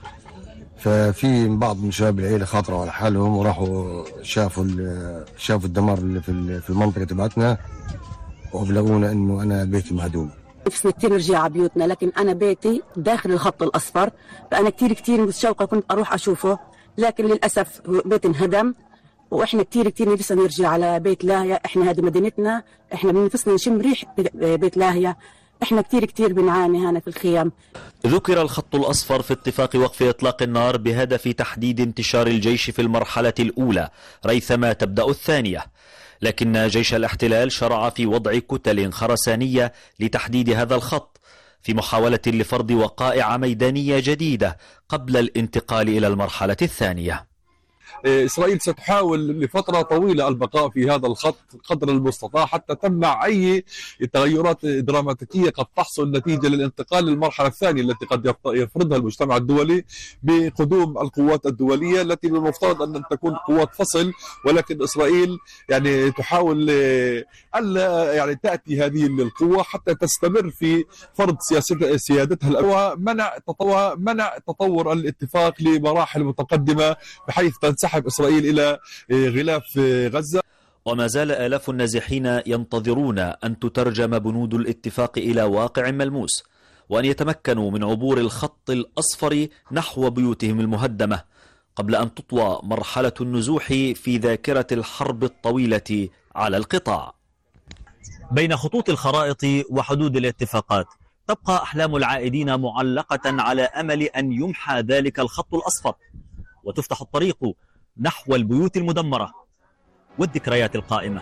M: ففي بعض من شباب العيلة خاطروا على حالهم وراحوا شافوا شافوا الدمار اللي في المنطقة تبعتنا وبلغونا إنه أنا بيتي مهدوم.
N: نفسي كتير نرجع على بيوتنا، لكن أنا بيتي داخل الخط الأصفر، فأنا كتير كتير متشوقة كنت أروح أشوفه، لكن للأسف بيتي انهدم. وإحنا كتير كتير نفسنا نرجع على بيت لاهيا، إحنا هذه مدينتنا، إحنا بنفسنا نشم ريح بيت لاهيا، إحنا كتير كتير بنعاني هنا في الخيام.
L: ذكر الخط الأصفر في اتفاق وقف إطلاق النار بهدف تحديد انتشار الجيش في المرحلة الأولى ريثما تبدأ الثانية، لكن جيش الاحتلال شرع في وضع كتل خرسانية لتحديد هذا الخط في محاولة لفرض وقائع ميدانية جديدة قبل الانتقال إلى المرحلة الثانية.
O: إسرائيل ستحاول لفترة طويلة البقاء في هذا الخط قدر المستطاع حتى تمنع أي تغيرات دراماتيكية قد تحصل نتيجة للانتقال للمرحلة الثانية التي قد يفرضها المجتمع الدولي بقدوم القوات الدولية التي بالمفترض أن تكون قوات فصل، ولكن إسرائيل يعني تحاول ألا يعني تأتي هذه القوة حتى تستمر في فرض سيادتها الأولى ومنع تطور منع تطور الاتفاق لمراحل متقدمة بحيث تنسحب إسرائيل إلى غلاف غزة.
L: وما زال آلاف النازحين ينتظرون أن تترجم بنود الاتفاق إلى واقع ملموس وأن يتمكنوا من عبور الخط الأصفر نحو بيوتهم المهدمة قبل أن تطوى مرحلة النزوح في ذاكرة الحرب الطويلة على القطاع.
P: بين خطوط الخرائط وحدود الاتفاقات تبقى أحلام العائدين معلقة على أمل أن يمحى ذلك الخط الأصفر وتفتح الطريق نحو البيوت المدمرة والذكريات القائمة.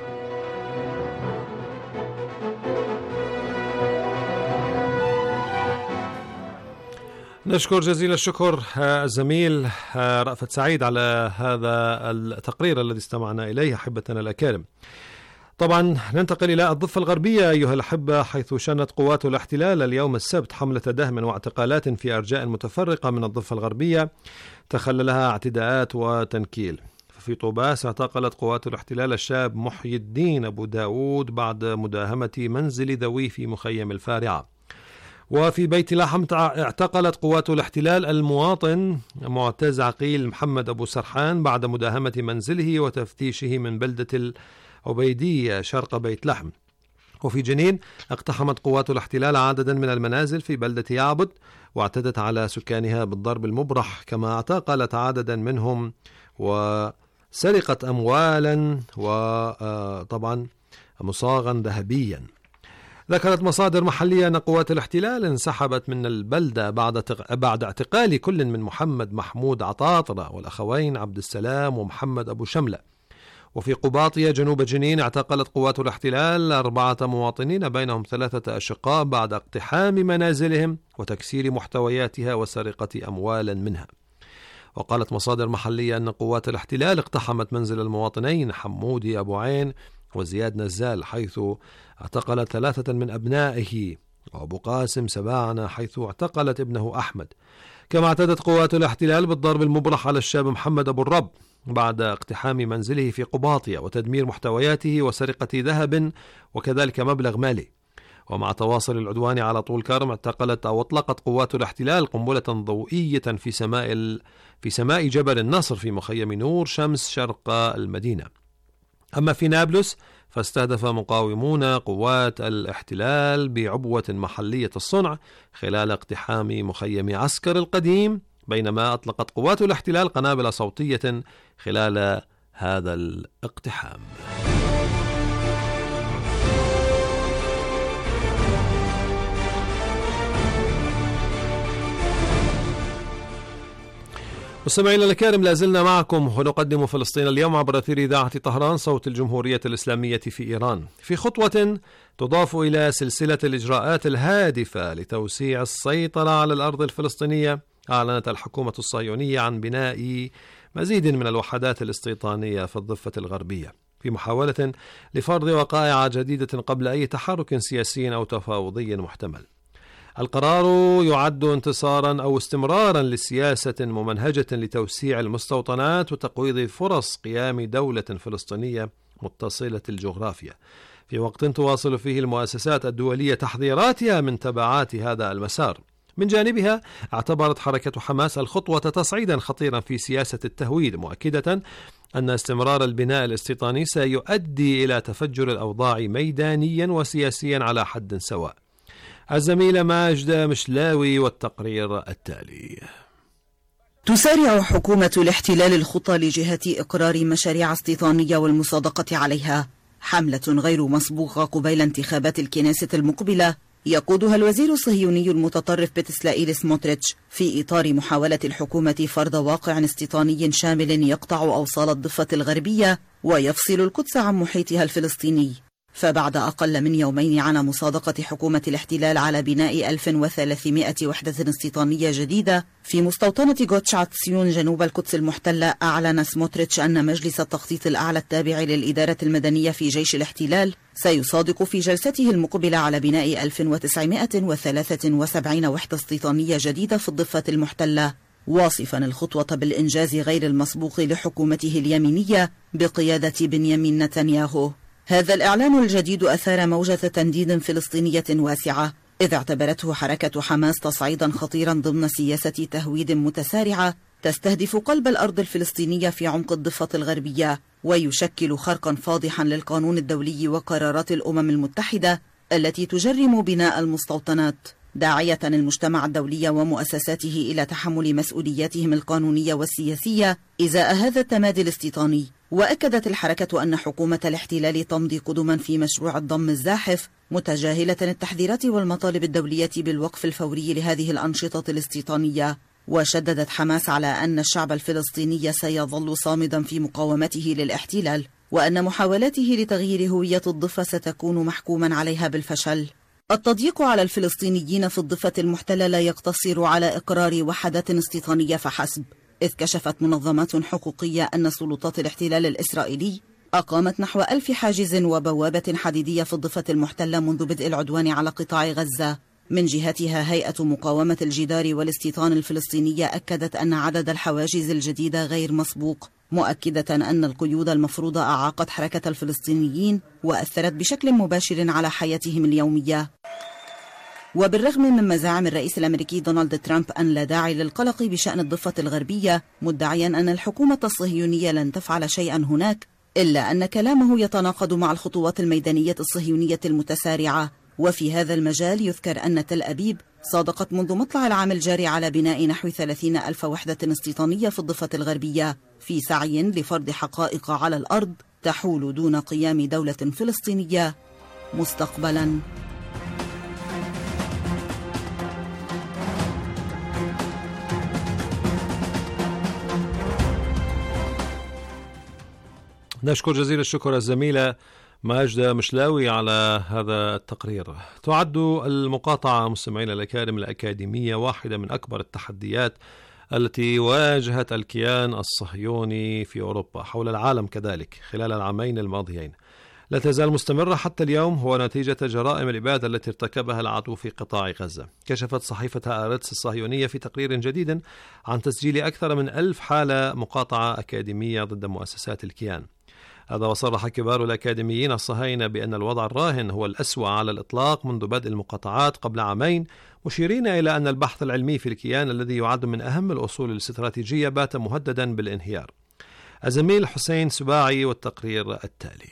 H: نشكر جزيل الشكر الزميل رأفت سعيد على هذا التقرير الذي استمعنا إليه أحبتنا الأكارم. طبعا ننتقل إلى الضفة الغربية أيها الأحبة، حيث شنت قوات الاحتلال اليوم السبت حملة دهم واعتقالات في أرجاء متفرقة من الضفة الغربية تخللها اعتداءات وتنكيل. في طوباس اعتقلت قوات الاحتلال الشاب محي الدين أبو داود بعد مداهمة منزل ذويه في مخيم الفارعة. وفي بيت لحم اعتقلت قوات الاحتلال المواطن معتز عقيل محمد أبو سرحان بعد مداهمة منزله وتفتيشه من بلدة العبيدية شرق بيت لحم. وفي جنين اقتحمت قوات الاحتلال عددا من المنازل في بلدة يعبد واعتدت على سكانها بالضرب المبرح، كما اعتقلت عددا منهم وسرقت أموالا وطبعا مصاغا ذهبيا. ذكرت مصادر محلية أن قوات الاحتلال انسحبت من البلدة بعد بعد اعتقال كل من محمد محمود عطاطرة والأخوين عبد السلام ومحمد أبو شملة. وفي قباطية جنوب جنين اعتقلت قوات الاحتلال أربعة مواطنين بينهم ثلاثة أشقاء بعد اقتحام منازلهم وتكسير محتوياتها وسرقة أموالا منها. وقالت مصادر محلية أن قوات الاحتلال اقتحمت منزل المواطنين حمودي أبو عين وزياد نزال حيث اعتقلت ثلاثة من أبنائه، وأبو قاسم سباعنة حيث اعتقلت ابنه أحمد. كما اعتدت قوات الاحتلال بالضرب المبرح على الشاب محمد أبو الرب بعد اقتحام منزله في قباطية وتدمير محتوياته وسرقة ذهب وكذلك مبلغ مالي. ومع تواصل العدوان على طول كرم اعتقلت أو أطلقت قوات الاحتلال قنبلة ضوئية في سماء ال... في سماء جبل النصر في مخيم نور شمس شرق المدينة. أما في نابلس فاستهدف مقاومون قوات الاحتلال بعبوة محلية الصنع خلال اقتحام مخيم عسكر القديم، بينما أطلقت قوات الاحتلال قنابل صوتية خلال هذا الاقتحام. مستمعينا الكرام، لازلنا معكم ونقدم فلسطين اليوم عبر أثير إذاعة طهران صوت الجمهورية الإسلامية في إيران، في خطوة تضاف إلى سلسلة الإجراءات الهادفة لتوسيع السيطرة على الأرض الفلسطينية. أعلنت الحكومة الصهيونية عن بناء مزيد من الوحدات الاستيطانية في الضفة الغربية في محاولة لفرض وقائع جديدة قبل أي تحرك سياسي أو تفاوضي محتمل. القرار يعد انتصارا أو استمرارا لسياسة ممنهجة لتوسيع المستوطنات وتقويض فرص قيام دولة فلسطينية متصلة الجغرافيا، في وقت تواصل فيه المؤسسات الدولية تحذيراتها من تبعات هذا المسار. من جانبها اعتبرت حركة حماس الخطوة تصعيدا خطيرا في سياسة التهويد، مؤكدة أن استمرار البناء الاستيطاني سيؤدي إلى تفجر الأوضاع ميدانيا وسياسيا على حد سواء. الزميلة ماجدة مشلاوي والتقرير التالي.
Q: تسارع حكومة الاحتلال الخطى لجهة إقرار مشاريع استيطانية والمصادقة عليها، حملة غير مسبوقة قبيل انتخابات الكنيسة المقبلة يقودها الوزير الصهيوني المتطرف بتسلائيل سموتريتش في إطار محاولة الحكومة فرض واقع استيطاني شامل يقطع أوصال الضفة الغربية ويفصل القدس عن محيطها الفلسطيني. فبعد أقل من يومين عن مصادقة حكومة الاحتلال على بناء ألف وثلاثمائة وحدة استيطانية جديدة في مستوطنة غوتشعت سيون جنوب القدس المحتلة، أعلن سموتريتش أن مجلس التخطيط الأعلى التابع للإدارة المدنية في جيش الاحتلال سيصادق في جلسته المقبلة على بناء ألف وتسعمائة وثلاثة وسبعين وحدة استيطانية جديدة في الضفة المحتلة، واصفا الخطوة بالإنجاز غير المسبوق لحكومته اليمينية بقيادة بنيامين نتنياهو. هذا الإعلان الجديد أثار موجة تنديد فلسطينية واسعة، إذ اعتبرته حركة حماس تصعيدا خطيرا ضمن سياسة تهويد متسارعة تستهدف قلب الأرض الفلسطينية في عمق الضفة الغربية، ويشكل خرقا فاضحا للقانون الدولي وقرارات الأمم المتحدة التي تجرم بناء المستوطنات، داعية المجتمع الدولي ومؤسساته إلى تحمل مسؤولياتهم القانونية والسياسية إزاء هذا التمادي الاستيطاني. وأكدت الحركة أن حكومة الاحتلال تمضي قدما في مشروع الضم الزاحف، متجاهلة التحذيرات والمطالب الدولية بالوقف الفوري لهذه الأنشطة الاستيطانية. وشددت حماس على أن الشعب الفلسطيني سيظل صامدا في مقاومته للاحتلال، وأن محاولاته لتغيير هوية الضفة ستكون محكوما عليها بالفشل. التضييق على الفلسطينيين في الضفة المحتلة لا يقتصر على إقرار وحدات استيطانية فحسب، إذ كشفت منظمات حقوقية أن سلطات الاحتلال الإسرائيلي أقامت نحو ألف حاجز وبوابة حديدية في الضفة المحتلة منذ بدء العدوان على قطاع غزة. من جهتها هيئة مقاومة الجدار والاستيطان الفلسطينية أكدت أن عدد الحواجز الجديدة غير مسبوق، مؤكدة أن القيود المفروضة أعاقت حركة الفلسطينيين وأثرت بشكل مباشر على حياتهم اليومية. وبالرغم من مزاعم الرئيس الأمريكي دونالد ترامب أن لا داعي للقلق بشأن الضفة الغربية، مدعيا أن الحكومة الصهيونية لن تفعل شيئا هناك، إلا أن كلامه يتناقض مع الخطوات الميدانية الصهيونية المتسارعة. وفي هذا المجال يذكر أن تل أبيب صادقت منذ مطلع العام الجاري على بناء نحو ثلاثين ألف وحدة استيطانية في الضفة الغربية، في سعي لفرض حقائق على الأرض تحول دون قيام دولة فلسطينية مستقبلا.
H: نشكر جزيل الشكر الزميلة ماجدة مشلاوي على هذا التقرير. تعد المقاطعة مستمعينا الأكارم الأكاديمية واحدة من أكبر التحديات التي واجهت الكيان الصهيوني في أوروبا حول العالم كذلك خلال العامين الماضيين لا تزال مستمرة حتى اليوم، هو نتيجة جرائم الإبادة التي ارتكبها العدو في قطاع غزة. كشفت صحيفة هآرتس الصهيونية في تقرير جديد عن تسجيل أكثر من ألف حالة مقاطعة أكاديمية ضد مؤسسات الكيان. هذا وصرح كبار الأكاديميين الصهاينة بأن الوضع الراهن هو الأسوأ على الإطلاق منذ بدء المقاطعات قبل عامين، مشيرين إلى أن البحث العلمي في الكيان الذي يعد من أهم الأصول الاستراتيجية بات مهددا بالانهيار. الزميل حسين سباعي والتقرير التالي.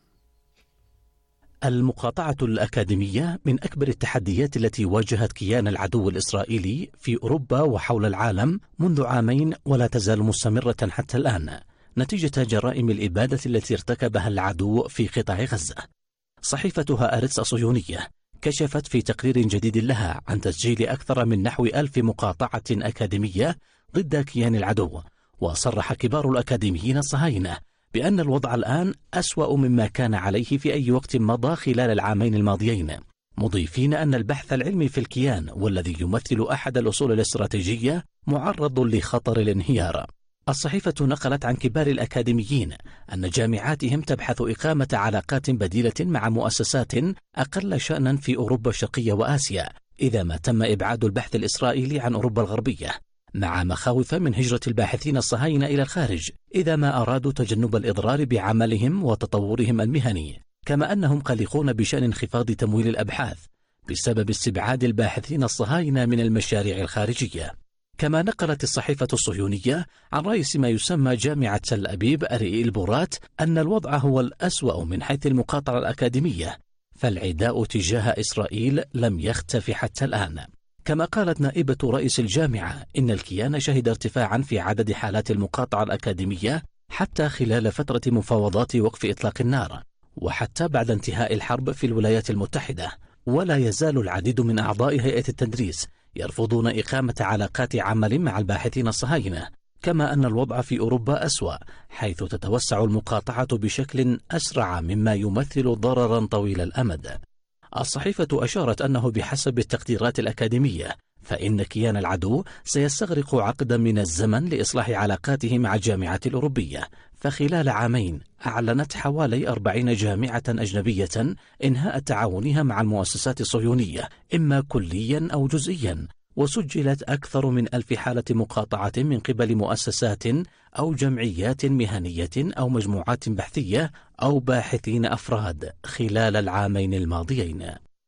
R: المقاطعة الأكاديمية من أكبر التحديات التي واجهت كيان العدو الإسرائيلي في أوروبا وحول العالم منذ عامين ولا تزال مستمرة حتى الآن، نتيجة جرائم الإبادة التي ارتكبها العدو في قطاع غزة. صحيفة هآرتس الصهيونية كشفت في تقرير جديد لها عن تسجيل أكثر من نحو ألف مقاطعة أكاديمية ضد كيان العدو، وصرح كبار الأكاديميين الصهاينة بأن الوضع الآن أسوأ مما كان عليه في أي وقت مضى خلال العامين الماضيين، مضيفين أن البحث العلمي في الكيان والذي يمثل أحد الأصول الاستراتيجية معرض لخطر الانهيار. الصحيفة نقلت عن كبار الأكاديميين أن جامعاتهم تبحث إقامة علاقات بديلة مع مؤسسات أقل شأنا في أوروبا الشرقية وآسيا إذا ما تم إبعاد البحث الإسرائيلي عن أوروبا الغربية، مع مخاوف من هجرة الباحثين الصهاينة إلى الخارج إذا ما أرادوا تجنب الإضرار بعملهم وتطورهم المهني، كما أنهم قلقون بشأن انخفاض تمويل الأبحاث بسبب استبعاد الباحثين الصهاينة من المشاريع الخارجية. كما نقلت الصحيفة الصهيونية عن رئيس ما يسمى جامعة تل أبيب أريئيل بورات أن الوضع هو الأسوأ من حيث المقاطعة الأكاديمية، فالعداء تجاه إسرائيل لم يختف حتى الآن. كما قالت نائبة رئيس الجامعة إن الكيان شهد ارتفاعا في عدد حالات المقاطعة الأكاديمية حتى خلال فترة مفاوضات وقف إطلاق النار وحتى بعد انتهاء الحرب في الولايات المتحدة، ولا يزال العديد من أعضاء هيئة التدريس يرفضون إقامة علاقات عمل مع الباحثين الصهاينة. كما أن الوضع في أوروبا أسوأ، حيث تتوسع المقاطعة بشكل أسرع مما يمثل ضررا طويل الأمد. الصحيفة أشارت أنه بحسب التقديرات الأكاديمية فإن كيان العدو سيستغرق عقدا من الزمن لإصلاح علاقاته مع الجامعات الأوروبية، فخلال عامين أعلنت حوالي أربعين جامعة أجنبية إنهاء تعاونها مع المؤسسات الصهيونية إما كليا أو جزئيا، وسجلت أكثر من ألف حالة مقاطعة من قبل مؤسسات أو جمعيات مهنية أو مجموعات بحثية أو باحثين أفراد خلال العامين الماضيين.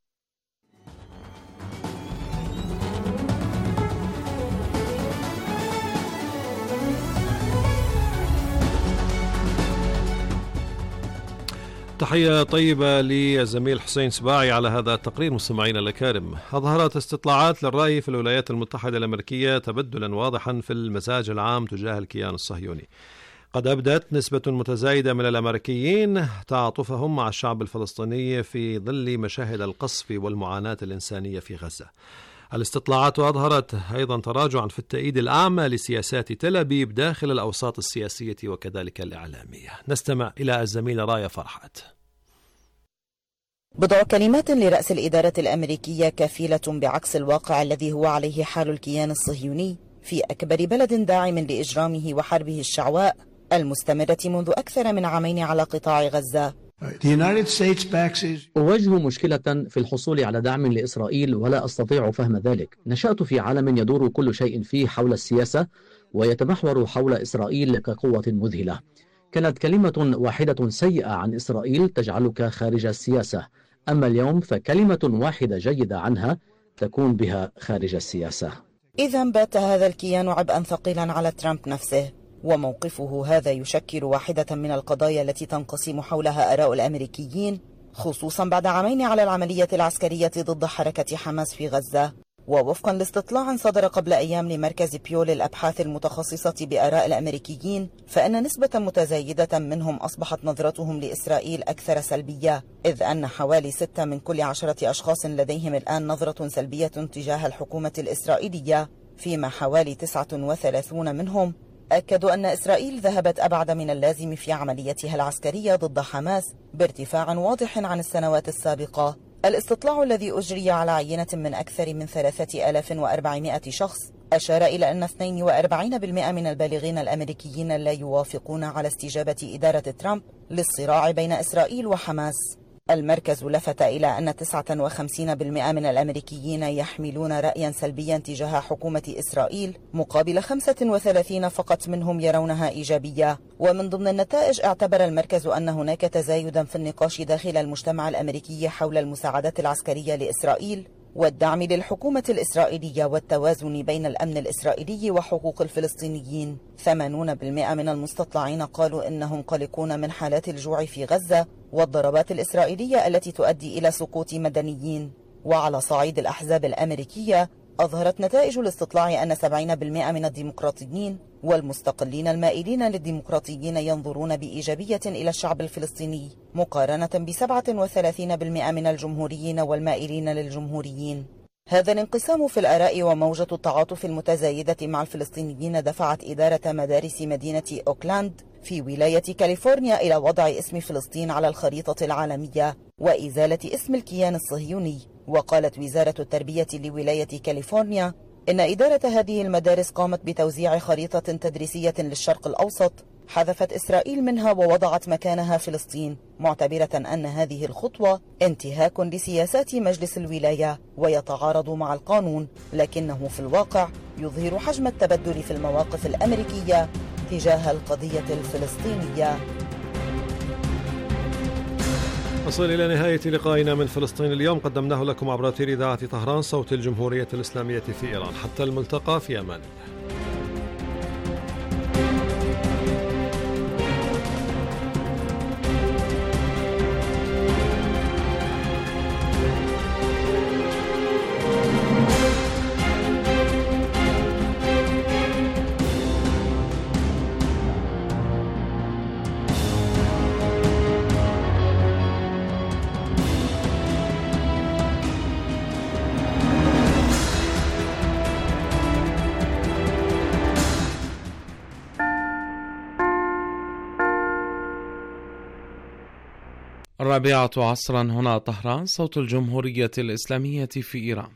H: تحية طيبة للزميل حسين سباعي على هذا التقرير. مستمعينا الأكارم، أظهرت استطلاعات للرأي في الولايات المتحدة الأمريكية تبدلا واضحا في المزاج العام تجاه الكيان الصهيوني. قد أبدت نسبة متزايدة من الأمريكيين تعاطفهم مع الشعب الفلسطيني في ظل مشاهد القصف والمعاناة الإنسانية في غزة. الاستطلاعات أظهرت أيضا تراجعا في التأييد الأعمى لسياسات تل أبيب داخل الأوساط السياسية وكذلك الإعلامية. نستمع إلى الزميلة راية فرحات.
S: بضع كلمات لرأس الإدارة الأمريكية كفيلة بعكس الواقع الذي هو عليه حال الكيان الصهيوني في أكبر بلد داعم لإجرامه وحربه الشعواء المستمرة منذ أكثر من عامين على قطاع غزة.
T: أواجه مشكلة في الحصول على دعم لإسرائيل ولا أستطيع فهم ذلك. نشأت في عالم يدور كل شيء فيه حول السياسة ويتمحور حول إسرائيل كقوة مذهلة. كانت كلمة واحدة سيئة عن إسرائيل تجعلك خارج السياسة، أما اليوم فكلمة واحدة جيدة عنها تكون بها خارج السياسة.
S: إذن بات هذا الكيان عبئا ثقيلا على ترامب نفسه، وموقفه هذا يشكل واحدة من القضايا التي تنقسم حولها آراء الأمريكيين، خصوصا بعد عامين على العملية العسكرية ضد حركة حماس في غزة. ووفقا لاستطلاع صدر قبل أيام لمركز بيو للأبحاث المتخصصة بآراء الأمريكيين، فإن نسبة متزايدة منهم أصبحت نظرتهم لإسرائيل أكثر سلبية، إذ أن حوالي ستة من كل عشرة أشخاص لديهم الآن نظرة سلبية تجاه الحكومة الإسرائيلية، فيما حوالي تسعة وثلاثون منهم أكدوا أن إسرائيل ذهبت أبعد من اللازم في عمليتها العسكرية ضد حماس بارتفاع واضح عن السنوات السابقة. الاستطلاع الذي أجري على عينة من أكثر من ثلاثة آلاف وأربعمائة شخص أشار إلى أن اثنين وأربعين بالمئة من البالغين الأمريكيين لا يوافقون على استجابة إدارة ترامب للصراع بين إسرائيل وحماس. المركز لفت إلى أن تسعة وخمسين بالمئة من الأمريكيين يحملون رأيا سلبيا تجاه حكومة إسرائيل، مقابل خمسة وثلاثين فقط منهم يرونها إيجابية. ومن ضمن النتائج اعتبر المركز أن هناك تزايدا في النقاش داخل المجتمع الأمريكي حول المساعدات العسكرية لإسرائيل والدعم للحكومة الإسرائيلية والتوازن بين الأمن الإسرائيلي وحقوق الفلسطينيين. ثمانين بالمئة من المستطلعين قالوا إنهم قلقون من حالات الجوع في غزة والضربات الإسرائيلية التي تؤدي إلى سقوط مدنيين. وعلى صعيد الأحزاب الأمريكية، أظهرت نتائج الاستطلاع أن سبعين بالمئة من الديمقراطيين والمستقلين المائلين للديمقراطيين ينظرون بإيجابية إلى الشعب الفلسطيني، مقارنة ب سبعة وثلاثين بالمئة من الجمهوريين والمائلين للجمهوريين. هذا الانقسام في الآراء وموجة التعاطف المتزايدة مع الفلسطينيين دفعت إدارة مدارس مدينة أوكلاند في ولاية كاليفورنيا إلى وضع اسم فلسطين على الخريطة العالمية وإزالة اسم الكيان الصهيوني. وقالت وزارة التربية لولاية كاليفورنيا إن إدارة هذه المدارس قامت بتوزيع خريطة تدريسية للشرق الأوسط حذفت إسرائيل منها ووضعت مكانها فلسطين، معتبرة أن هذه الخطوة انتهاك لسياسات مجلس الولاية ويتعارض مع القانون، لكنه في الواقع يظهر حجم التبدل في المواقف الأمريكية تجاه القضية الفلسطينية.
H: نصل إلى نهاية لقائنا من فلسطين اليوم، قدمناه لكم عبر أثير إذاعة طهران صوت الجمهورية الإسلامية في إيران. حتى الملتقى، في أمان الله. الرابعة عصرا، هنا طهران صوت الجمهورية الإسلامية في إيران.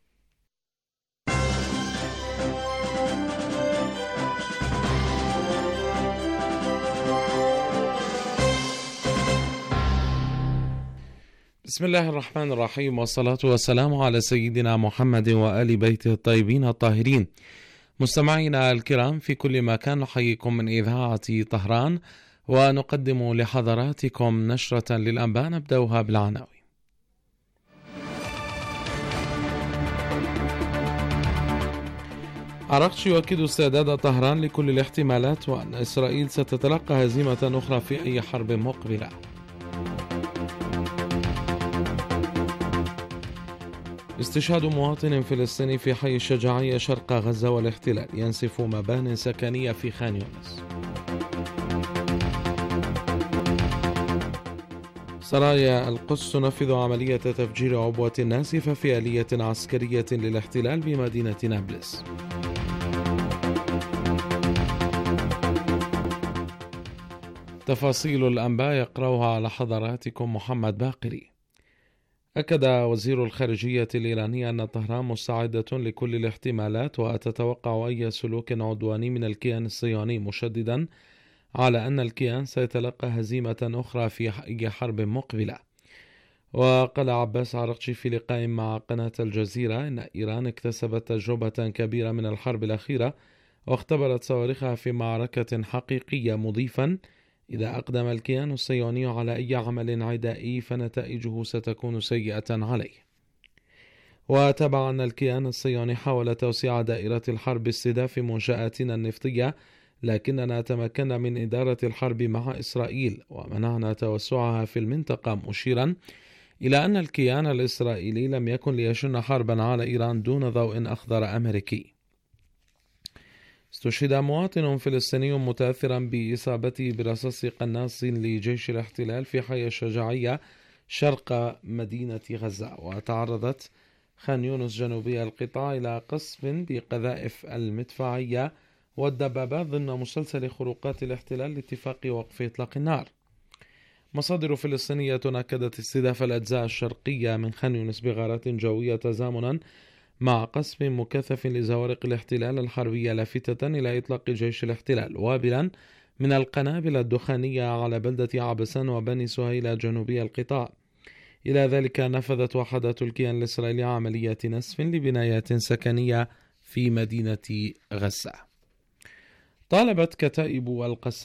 H: بسم الله الرحمن الرحيم، والصلاة والسلام على سيدنا محمد وآل بيته الطيبين الطاهرين. مستمعينا الكرام في كل مكان، نحييكم من إذاعة طهران ونقدم لحضراتكم نشرة للأنباء نبدأها بالعناوين. عرقش يؤكد استعداد طهران لكل الاحتمالات وأن إسرائيل ستتلقى هزيمة أخرى في أي حرب مقبلة. استشهاد مواطن فلسطيني في حي الشجاعية شرق غزة والاحتلال ينسف مبان سكنية في خان يونس. سرايا القدس تنفذ عملية تفجير عبوة ناسفة في آلية عسكرية للاحتلال بمدينة نابلس. تفاصيل الأنباء يقرأها على حضراتكم محمد باقري. أكد وزير الخارجية الإيراني أن طهران مستعدة لكل الاحتمالات وتتوقع أي سلوك عدواني من الكيان الصهيوني، مشددا على أن الكيان سيتلقى هزيمة أخرى في أي حرب مقبلة. وقال عباس عرقشي في لقاء مع قناة الجزيرة إن إيران اكتسبت تجربة كبيرة من الحرب الأخيرة واختبرت صواريخها في معركة حقيقية، مضيفا إذا أقدم الكيان الصهيوني على أي عمل عدائي فنتائجه ستكون سيئة عليه. وتابع أن الكيان الصهيوني حاول توسيع دائرة الحرب باستهداف منشآتنا النفطية، لكننا تمكنا من إدارة الحرب مع إسرائيل ومنعنا توسعها في المنطقة، مشيرا إلى أن الكيان الإسرائيلي لم يكن ليشن حربا على إيران دون ضوء أخضر أمريكي. استشهد مواطن فلسطيني متأثرا بإصابته برصاص قناص لجيش الاحتلال في حي الشجاعية شرق مدينة غزة. وتعرضت خان يونس جنوبي القطاع إلى قصف بقذائف المدفعية والدبابات ضمن مسلسل خروقات الاحتلال لاتفاق وقف إطلاق النار. مصادر فلسطينية أكدت استهداف الأجزاء الشرقية من خان يونس بغارات جوية تزامنا
U: مع قصف مكثف لزوارق الاحتلال الحربية لافتة إلى إطلاق جيش الاحتلال وابلا من القنابل الدخانية على بلدة عبسان وبني سهيلة جنوبي القطاع. إلى ذلك نفذت وحدات الكيان الإسرائيلي عملية نسف لبنايات سكنية في مدينة غزة. طالبت كتائب القسام